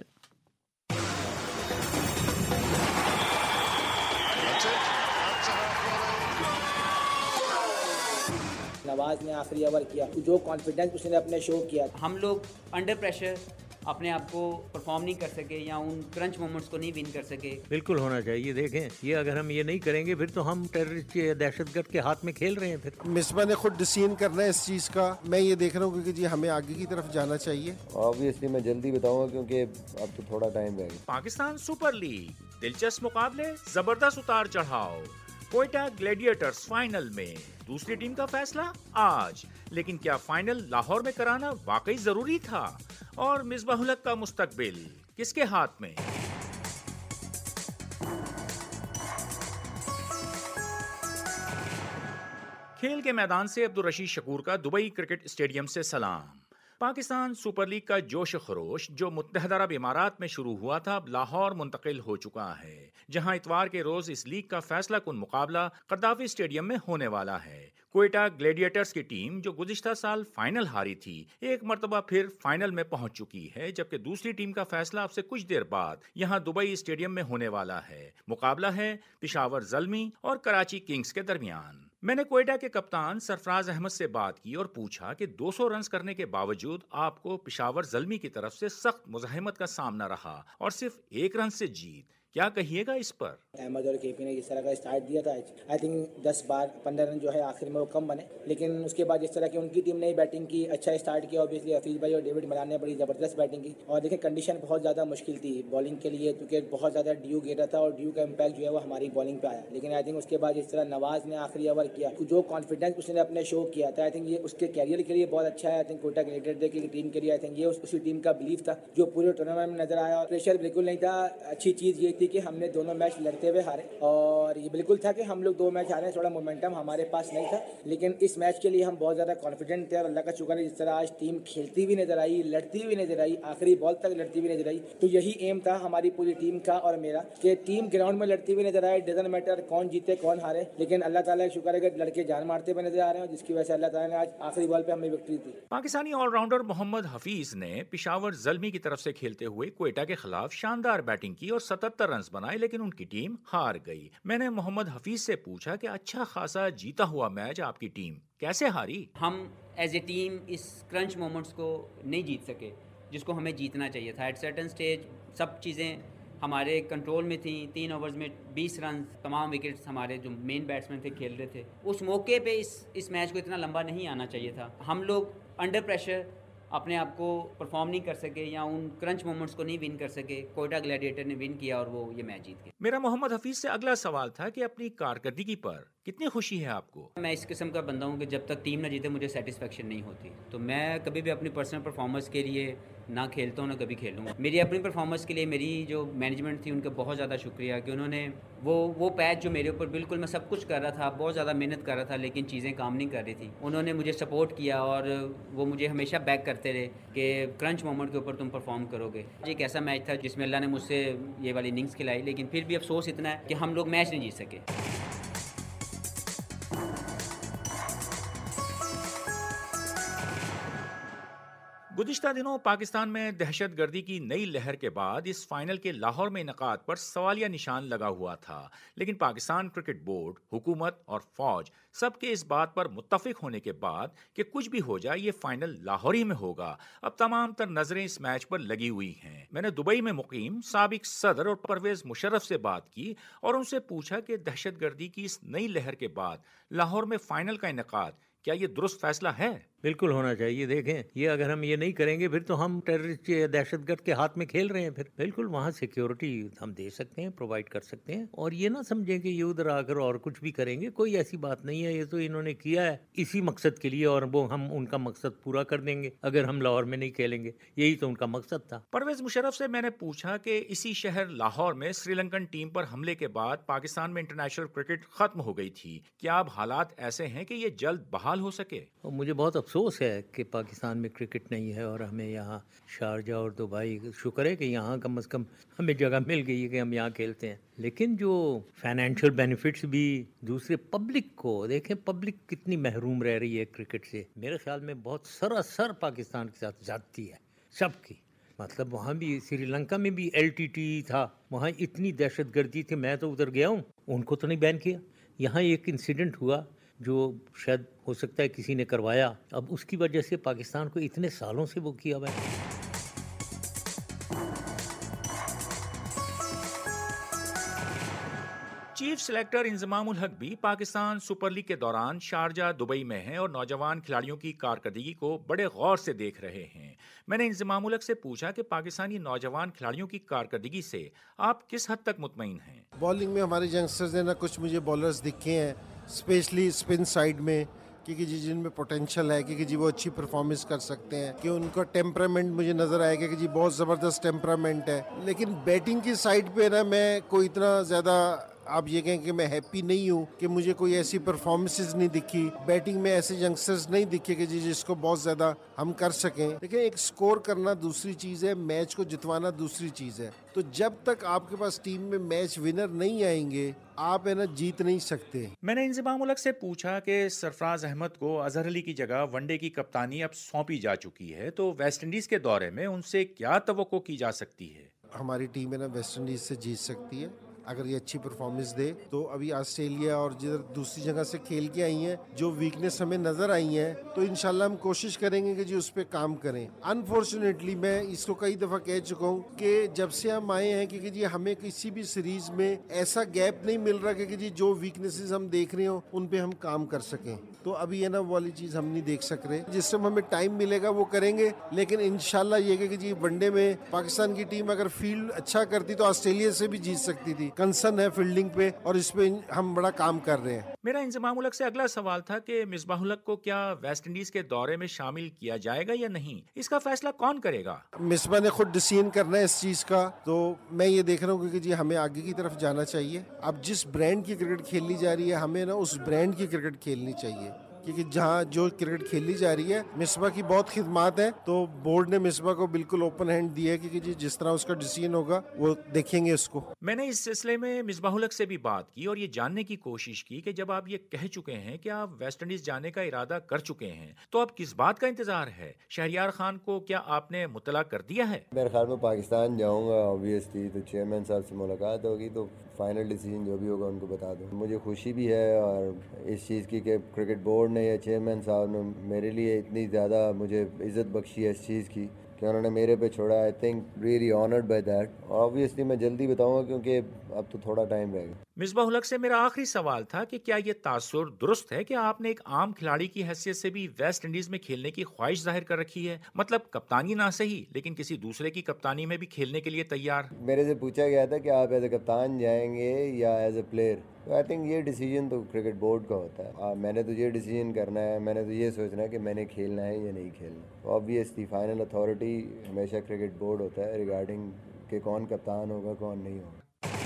नवाज ने आखिरी ओवर किया, जो कॉन्फिडेंस उसने अपने शो किया। हम लोग अंडर प्रेशर अपने आप को परफॉर्म नहीं कर सके या उन क्रंच मोमेंट्स को नहीं विन कर सके। बिल्कुल होना चाहिए। देखें, ये अगर हम ये नहीं करेंगे फिर तो हम टेररिस्ट के दहशतगर्द के हाथ में खेल रहे हैं। फिर मिसबा ने खुद डिसीजन करना है इस चीज़ का। मैं ये देख रहा हूँ क्योंकि जी हमें आगे की तरफ जाना चाहिए। ऑब्वियसली मैं जल्दी बताऊंगा क्योंकि अब तो थोड़ा टाइम रह गया। पाकिस्तान सुपर लीग, दिलचस्प मुकाबले, जबरदस्त उतार चढ़ाव। क्वेटा ग्लैडिएटर्स फाइनल में, दूसरी टीम का फैसला आज। लेकिन क्या फाइनल लाहौर में कराना वाकई जरूरी था? और मिसबाहुल हक का मुस्तकबिल किसके हाथ में? खेल के मैदान से अब्दुल रशीद शकूर का दुबई क्रिकेट स्टेडियम से सलाम। पाकिस्तान सुपर लीग का जोश खरोश जो मुत्तहदा अरब इमारात में शुरू हुआ था, अब लाहौर मुंतकिल हो चुका है, जहां इतवार के रोज इस लीग का फैसला कुन मुकाबला कद्दाफी स्टेडियम में होने वाला है। क्वेटा ग्लैडिएटर्स की टीम जो गुज़िश्ता साल फाइनल हारी थी, एक मरतबा फिर फाइनल में पहुंच चुकी है, जबकि दूसरी टीम का फैसला अब से कुछ देर बाद यहां दुबई स्टेडियम में होने वाला है। मुकाबला है पेशावर ज़ल्मी और कराची किंग्स के दरमियान। میں نے کوئٹہ کے کپتان سرفراز احمد سے بات کی اور پوچھا کہ 200 رنز کرنے کے باوجود آپ کو پشاور زلمی کی طرف سے سخت مزاحمت کا سامنا رہا اور صرف 1 رن سے جیت، کیا کہیے گا اس پر؟ احمد اور کے پی نے جس طرح کا اسٹارٹ دیا تھا، آئی تھنک 10-15 رن جو ہے آخر میں وہ کم بنے، لیکن اس کے بعد جس طرح کی ان کی ٹیم نے بیٹنگ کی، اچھا اسٹارٹ کیا، اوبیسلی حفیظ بھائی اور ڈیوڈ ملان نے بڑی زبردست بیٹنگ کی، اور دیکھیں کنڈیشن بہت زیادہ مشکل تھی بالنگ کے لیے کیونکہ بہت زیادہ ڈیو گر رہا تھا اور ڈیو کا امپیکٹ جو ہے وہ ہماری بالنگ پہ آیا، لیکن آئی تھنک اس کے بعد جس طرح نواز نے آخری اوور کیا، جو کانفیڈنس اس نے اپنے شو کیا تھا، آئی تھنک یہ اس کے کیریئر کے لیے بہت اچھا ہے، آئی تھنک کوئٹہ یونائیٹڈ کی ٹیم کے لیے آئی تھنک یہ اسی ٹیم کا بلیف تھا جو پورے ٹورنامنٹ میں نظر آیا، اور پریشر بالکل نہیں تھا۔ اچھی چیز یہ تھی کہ ہم نے دونوں میچ لڑتے ہوئے ہارے، اور یہ بالکل تھا کہ ہم لوگ 2 میچ ہارے، تھوڑا مومنٹم ہمارے پاس نہیں تھا، لیکن اس میچ کے لیے ہم بہت زیادہ کانفیڈنٹ تھے، اور اللہ کا شکر ہے جس طرح آج ٹیم کھیلتی ہوئی نظر آئی، لڑتی ہوئی نظر آئی، آخری بال تک لڑتی ہوئی نظر آئی، تو یہی ایم تھا ہماری پوری ٹیم کا اور میرا کہ ٹیم گراؤنڈ میں لڑتی ہوئی نظر آئے، ڈزنٹ میٹر کون جیتے کون ہارے، لیکن اللہ تعالیٰ کا شکر ہے کہ لڑکے جان مارتے ہوئے نظر آ رہے ہیں، جس کی وجہ سے اللہ تعالیٰ نے آج آخری بال پہ ہمیں وکٹری دی۔ پاکستانی آل راؤنڈر محمد حفیظ نے پشاور زلمی کی طرف سے کھیلتے ہوئے کوئٹہ کے خلاف شاندار بیٹنگ کی اور 77 رنز بنائے، لیکن ان کی ٹیم ہار گئی۔ میں نے محمد حفیظ سے پوچھا کہ اچھا خاصا جیتا ہوا میچ آپ کی ٹیم کیسے ہاری؟ ہم ایز اے ٹیم اس کرنچ مومنٹس کو نہیں جیت سکے جس کو ہمیں جیتنا چاہیے تھا۔ ایٹ سرٹن سٹیج سب چیزیں ہمارے کنٹرول میں تھیں، 3 اوورز میں 20 رنز، تمام وکٹس ہمارے جو مین بیٹسمین تھے کھیل رہے تھے۔ اس موقع پہ اس میچ کو اتنا لمبا نہیں آنا چاہیے تھا۔ ہم لوگ انڈر پریشر اپنے آپ کو پرفارم نہیں کر سکے یا ان کرنچ مومنٹس کو نہیں ون کر سکے۔ کوئٹہ گلیڈیٹر نے ون کیا اور وہ یہ میچ جیت گئے۔ میرا محمد حفیظ سے اگلا سوال تھا کہ اپنی کارکردگی پر کتنی خوشی ہے آپ کو؟ میں اس قسم کا بندہ ہوں کہ جب تک ٹیم نہ جیتے مجھے سیٹسفیکشن نہیں ہوتی، تو میں کبھی بھی اپنی پرسنل پرفارمنس کے لیے نہ کھیلتا ہوں نہ کبھی کھیلوں گا۔ میری اپنی پرفارمنس کے لیے میری جو مینجمنٹ تھی ان کا بہت زیادہ شکریہ کہ انہوں نے وہ پیچ جو میرے اوپر بالکل میں سب کچھ کر رہا تھا، بہت زیادہ محنت کر رہا تھا لیکن چیزیں کام نہیں کر رہی تھی، انہوں نے مجھے سپورٹ کیا اور وہ مجھے ہمیشہ بیک کرتے رہے کہ کرنچ مومنٹ کے اوپر تم پرفارم کرو گے۔ ایک ایسا میچ تھا جس میں اللہ نے مجھ سے یہ والی اننگز کھلائی، لیکن پھر بھی افسوس اتنا ہے کہ ہم لوگ میچ نہیں جیت سکے۔ گزشتہ دنوں پاکستان میں دہشت گردی کی نئی لہر کے بعد اس فائنل کے لاہور میں انعقاد پر سوالیہ نشان لگا ہوا تھا، لیکن پاکستان کرکٹ بورڈ، حکومت اور فوج سب کے اس بات پر متفق ہونے کے بعد کہ کچھ بھی ہو جائے یہ فائنل لاہور ہی میں ہوگا، اب تمام تر نظریں اس میچ پر لگی ہوئی ہیں۔ میں نے دبئی میں مقیم سابق صدر اور پرویز مشرف سے بات کی اور ان سے پوچھا کہ دہشت گردی کی اس نئی لہر کے بعد لاہور میں فائنل کا انعقاد کیا یہ درست فیصلہ ہے؟ بالکل ہونا چاہیے۔ دیکھیں یہ اگر ہم یہ نہیں کریں گے پھر تو ہم ٹیررسٹ دہشت گرد کے ہاتھ میں کھیل رہے ہیں۔ پھر بالکل وہاں سیکیورٹی ہم دے سکتے ہیں، پرووائڈ کر سکتے ہیں، اور یہ نہ سمجھیں کہ یہ ادھر آ کر اور کچھ بھی کریں گے، کوئی ایسی بات نہیں ہے۔ یہ تو انہوں نے کیا ہے اسی مقصد کے لیے اور وہ ہم ان کا مقصد پورا کر دیں گے اگر ہم لاہور میں نہیں کھیلیں گے، یہی تو ان کا مقصد تھا۔ پرویز مشرف سے میں نے پوچھا کہ اسی شہر لاہور میں سری لنکن ٹیم پر حملے کے بعد پاکستان میں انٹرنیشنل کرکٹ ختم ہو گئی تھی، کیا اب حالات ایسے ہیں کہ یہ جلد بحال ہو سکے؟ مجھے بہت افسوس ہے کہ پاکستان میں کرکٹ نہیں ہے اور ہمیں یہاں شارجہ اور دبئی، شکر ہے کہ یہاں کم از کم ہمیں جگہ مل گئی ہے کہ ہم یہاں کھیلتے ہیں، لیکن جو فائنینشیل بینیفٹس بھی دوسرے پبلک کو دیکھیں، پبلک کتنی محروم رہ رہی ہے کرکٹ سے۔ میرے خیال میں بہت سراسر پاکستان کے ساتھ زیادتی ہے سب کی، مطلب وہاں بھی سری لنکا میں بھی LTT تھا، وہاں اتنی دہشت گردی تھی، میں تو ادھر گیا ہوں، ان کو تو نہیں بین کیا۔ یہاں ایک انسیڈنٹ ہوا جو شاید ہو سکتا ہے کسی نے کروایا، اب اس کی وجہ سے پاکستان کو اتنے سالوں سے وہ کیا ہوا ہے۔ چیف سلیکٹر انضمام الحق بھی پاکستان سپر لیگ کے دوران شارجہ دبئی میں ہیں اور نوجوان کھلاڑیوں کی کارکردگی کو بڑے غور سے دیکھ رہے ہیں۔ میں نے انضمام الحق سے پوچھا کہ پاکستانی نوجوان کھلاڑیوں کی کارکردگی سے آپ کس حد تک مطمئن ہیں؟ بالنگ میں ہمارے ینگسٹرز نے کچھ مجھے بالرز دکھے ہیں اسپیشلی اسپن سائیڈ میں کہ جن میں پوٹینشیل ہے کہ وہ اچھی پرفارمنس کر سکتے ہیں، کہ ان کا ٹیمپرامنٹ مجھے نظر آئے گا کہ بہت زبردست ٹیمپرامنٹ ہے، لیکن بیٹنگ کی سائیڈ پہ میں کوئی اتنا زیادہ آپ یہ کہیں کہ میں ہیپی نہیں ہوں کہ مجھے کوئی ایسی پرفارمنسز نہیں دکھی، بیٹنگ میں ایسے ینگسٹرز نہیں دکھے کہ جس کو بہت زیادہ ہم کر سکیں، لیکن ایک سکور کرنا دوسری چیز ہے، میچ کو جتوانا دوسری چیز ہے، تو جب تک آپ کے پاس ٹیم میں میچ ونر نہیں آئیں گے آپ جیت نہیں سکتے۔ میں نے انضمام الحق سے پوچھا کہ سرفراز احمد کو اظہر علی کی جگہ ون ڈے کی کپتانی اب سونپی جا چکی ہے، تو ویسٹ انڈیز کے دورے میں ان سے کیا توقع کی جا سکتی ہے؟ ہماری ٹیم ویسٹ انڈیز سے جیت سکتی ہے، اگر یہ اچھی پرفارمنس دے تو ابھی آسٹریلیا اور جدھر دوسری جگہ سے کھیل کے آئی ہیں جو ویکنیس ہمیں نظر آئی ہیں تو انشاءاللہ ہم کوشش کریں گے کہ جی اس پہ کام کریں. انفارچونیٹلی میں اس کو کئی دفعہ کہہ چکا ہوں کہ جب سے ہم آئے ہیں کہ جی ہمیں کسی بھی سیریز میں ایسا گیپ نہیں مل رہا کہ جی جو ویکنیسز ہم دیکھ رہے ہوں ان پہ ہم کام کر سکیں. تو ابھی یہ نا والی چیز ہم نہیں دیکھ سک رہے. جس سے ہمیں ٹائم ملے گا وہ کریں گے, لیکن انشاءاللہ یہ کہ جی ون ڈے میں پاکستان کی ٹیم اگر فیلڈ اچھا کرتی تو آسٹریلیا سے بھی جیت سکتی تھی. کنسرن ہے فیلڈنگ پہ اور اس پہ ہم بڑا کام کر رہے ہیں. میرا انضمام الحق سے اگلا سوال تھا کہ مصباح الحق کو کیا ویسٹ انڈیز کے دورے میں شامل کیا جائے گا یا نہیں, اس کا فیصلہ کون کرے گا؟ مصباح نے خود ڈیسیژن کرنا ہے اس چیز کا. تو میں یہ دیکھ رہا ہوں کہ جی ہمیں آگے کی طرف جانا چاہیے. اب جس برانڈ کی کرکٹ کھیلی جا رہی ہے ہمیں نا اس برانڈ کی کرکٹ کھیلنی چاہیے, کیونکہ جہاں جو کرکٹ کھیلی جا رہی ہے مصباح کی بہت خدمات ہیں. تو بورڈ نے مصباح کو بالکل اوپن ہینڈ دیا ہے کہ جی جس طرح اس کا ڈیسیژن ہوگا وہ دیکھیں گے اس کو. میں نے اس سلسلے میں مصباح الحق سے بھی بات کی اور یہ جاننے کی کوشش کی کہ جب آپ یہ کہہ چکے ہیں کہ آپ ویسٹ انڈیز جانے کا ارادہ کر چکے ہیں تو اب کس بات کا انتظار ہے؟ شہریار خان کو کیا آپ نے مطلع کر دیا ہے؟ میرے خیال میں پاکستان جاؤں گا آبویسلی تو چیئرمین صاحب سے ملاقات ہوگی تو فائنل ڈیسیجن جو بھی ہوگا ان کو بتا دوں. مجھے خوشی بھی ہے اور اس چیز کی کہ کرکٹ بورڈ نے یا چیئرمین صاحب نے میرے لیے اتنی زیادہ مجھے عزت بخشی ہے اس چیز کی کہ انہوں نے میرے پہ چھوڑا. I think really honoured by that. Obviously میں جلدی بتاؤں گا کیونکہ اب تو تھوڑا ٹائم رہے گا. مصباح الحق سے میرا آخری سوال تھا کہ کیا یہ تاثر درست ہے کہ آپ نے ایک عام کھلاڑی کی حیثیت سے بھی ویسٹ انڈیز میں کھیلنے کی خواہش ظاہر کر رکھی ہے؟ مطلب کپتانی نہ صحیح لیکن کسی دوسرے کی کپتانی میں بھی کھیلنے کے لیے تیار. میرے سے پوچھا گیا تھا کہ آپ ایز اے کپتان جائیں گے یا as a player. I think یہ ڈیسیجن تو کرکٹ بورڈ کا ہوتا ہے. میں نے تو یہ ڈیسیجن کرنا ہے, میں نے تو یہ سوچنا ہے کہ میں نے کھیلنا ہے یا نہیں کھیلنا. آبویسلی فائنل اتھارٹی ہمیشہ کرکٹ بورڈ ہوتا ہے ریگارڈنگ کہ کون کپتان ہوگا کون نہیں ہوگا.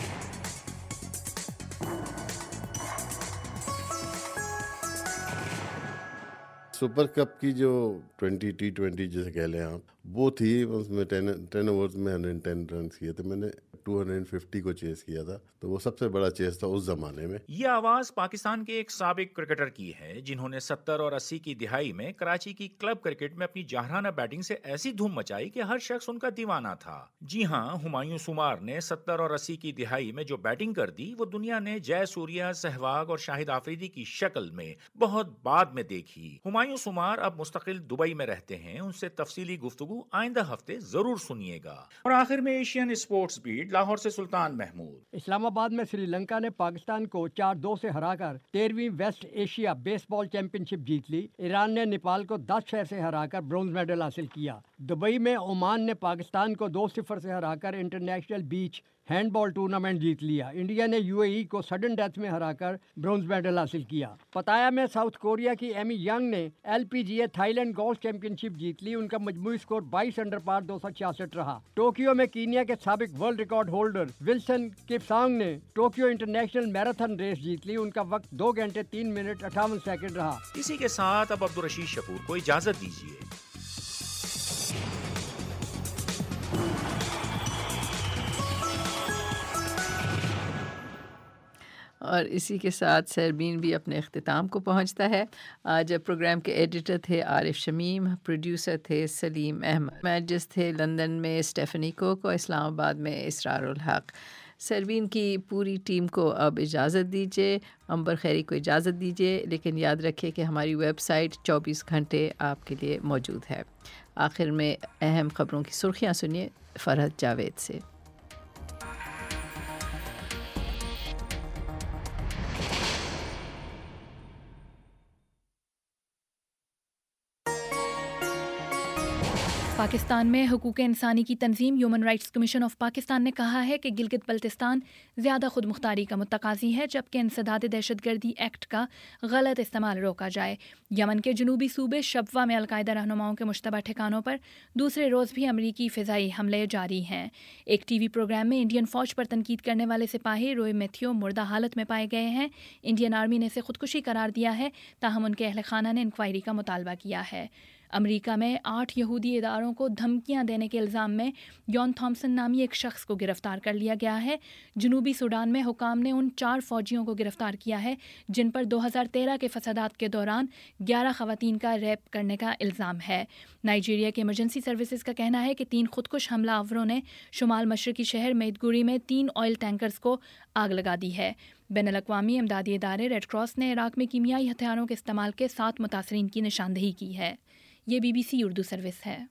سپر کپ کی جو T20 جیسے کہہ لیں آپ, وہ تھی اس میں 10 اوورز میں 110 رنز کیے تھے. میں نے 250 کو چیز کیا تھا تو وہ سب سے بڑا چیز تھا اس زمانے میں. یہ آواز پاکستان کے ایک سابق کرکٹر کی ہے جنہوں نے 70 اور 80 کی دہائی میں کراچی کی کلب کرکٹ میں اپنی جاہرانہ بیٹنگ سے ایسی دھوم مچائی کہ ہر شخص ان کا دیوانہ تھا. جی ہاں, ہمایوں سمار نے 70 اور 80 کی دہائی میں جو بیٹنگ کر دی وہ دنیا نے جے سوریا, سہواگ اور شاہد آفریدی کی شکل میں بہت بعد میں دیکھی. ہمایوں سمار اب مستقل دبئی میں رہتے ہیں. ان سے تفصیلی گفتگو آئندہ ہفتے ضرور سنیے گا. اور آخر میں ایشین اسپورٹس بیٹ لاہور سے سلطان محمود. اسلام آباد میں سری لنکا نے پاکستان کو 4-2 سے ہرا کر 13ویں West Asia baseball championship جیت لی. ایران نے نیپال کو 10-6 سے ہرا کر برونز میڈل حاصل کیا. دبئی میں عمان نے پاکستان کو 2-0 سے ہرا کر international beach handball tournament جیت لیا. انڈیا نے UAE کو سڈن ڈیتھ میں ہرا کر برونز میڈل حاصل کیا. پتایا میں ساؤتھ کوریا کی ایمی ینگ نے LPGA Thailand golf championship جیت لی. ان کا مجموعی سکور 22 انڈر پار 266 رہا. ٹوکیو میں کینیا کے سابق world record holder Wilson Kipsang نے ٹوکیو انٹرنیشنل میراتھن ریس جیت لی. ان کا وقت 2 گھنٹے 3 منٹ 58 سیکنڈ رہا. اسی کے ساتھ اب عبدالرشید شکور کو اجازت دیجیے. اور اسی کے ساتھ سیربین بھی اپنے اختتام کو پہنچتا ہے. آج پروگرام کے ایڈیٹر تھے عارف شمیم, پروڈیوسر تھے سلیم احمد, میجز تھے لندن میں اسٹیفنی کوکو, اسلام آباد میں اسرار الحق. سیربین کی پوری ٹیم کو اب اجازت دیجیے, امبر خیری کو اجازت دیجیے, لیکن یاد رکھیے کہ ہماری ویب سائٹ 24 گھنٹے آپ کے لیے موجود ہے. آخر میں اہم خبروں کی سرخیاں سنیے فرحت جاوید سے. پاکستان میں حقوق انسانی کی تنظیم human rights commission of Pakistan نے کہا ہے کہ گلگت بلتستان زیادہ خود مختاری کا متقاضی ہے, جبکہ انسداد دہشت گردی ایکٹ کا غلط استعمال روکا جائے. یمن کے جنوبی صوبے شبوہ میں القاعدہ رہنماؤں کے مشتبہ ٹھکانوں پر دوسرے روز بھی امریکی فضائی حملے جاری ہیں. ایک ٹی وی پروگرام میں انڈین فوج پر تنقید کرنے والے سپاہی روئے میتھیو مردہ حالت میں پائے گئے ہیں. انڈین آرمی نے اسے خودکشی قرار دیا ہے, تاہم ان کے اہل خانہ نے انکوائری کا مطالبہ کیا ہے. امریکہ میں 8 یہودی اداروں کو دھمکیاں دینے کے الزام میں یون تھامسن نامی ایک شخص کو گرفتار کر لیا گیا ہے۔ جنوبی سوڈان میں حکام نے ان 4 فوجیوں کو گرفتار کیا ہے جن پر 2013 کے فسادات کے دوران 11 خواتین کا ریپ کرنے کا الزام ہے۔ نائجیریا کے ایمرجنسی سروسز کا کہنا ہے کہ 3 خودکش حملہ آوروں نے شمال مشرقی شہر میدگوری میں 3 آئل ٹینکرز کو آگ لگا دی ہے۔ بین الاقوامی امدادی ادارے ریڈ کراس نے عراق میں کیمیائی ہتھیاروں کے استعمال کے 7 متاثرین کی نشاندہی کی ہے۔ یہ BBC اردو سروس ہے۔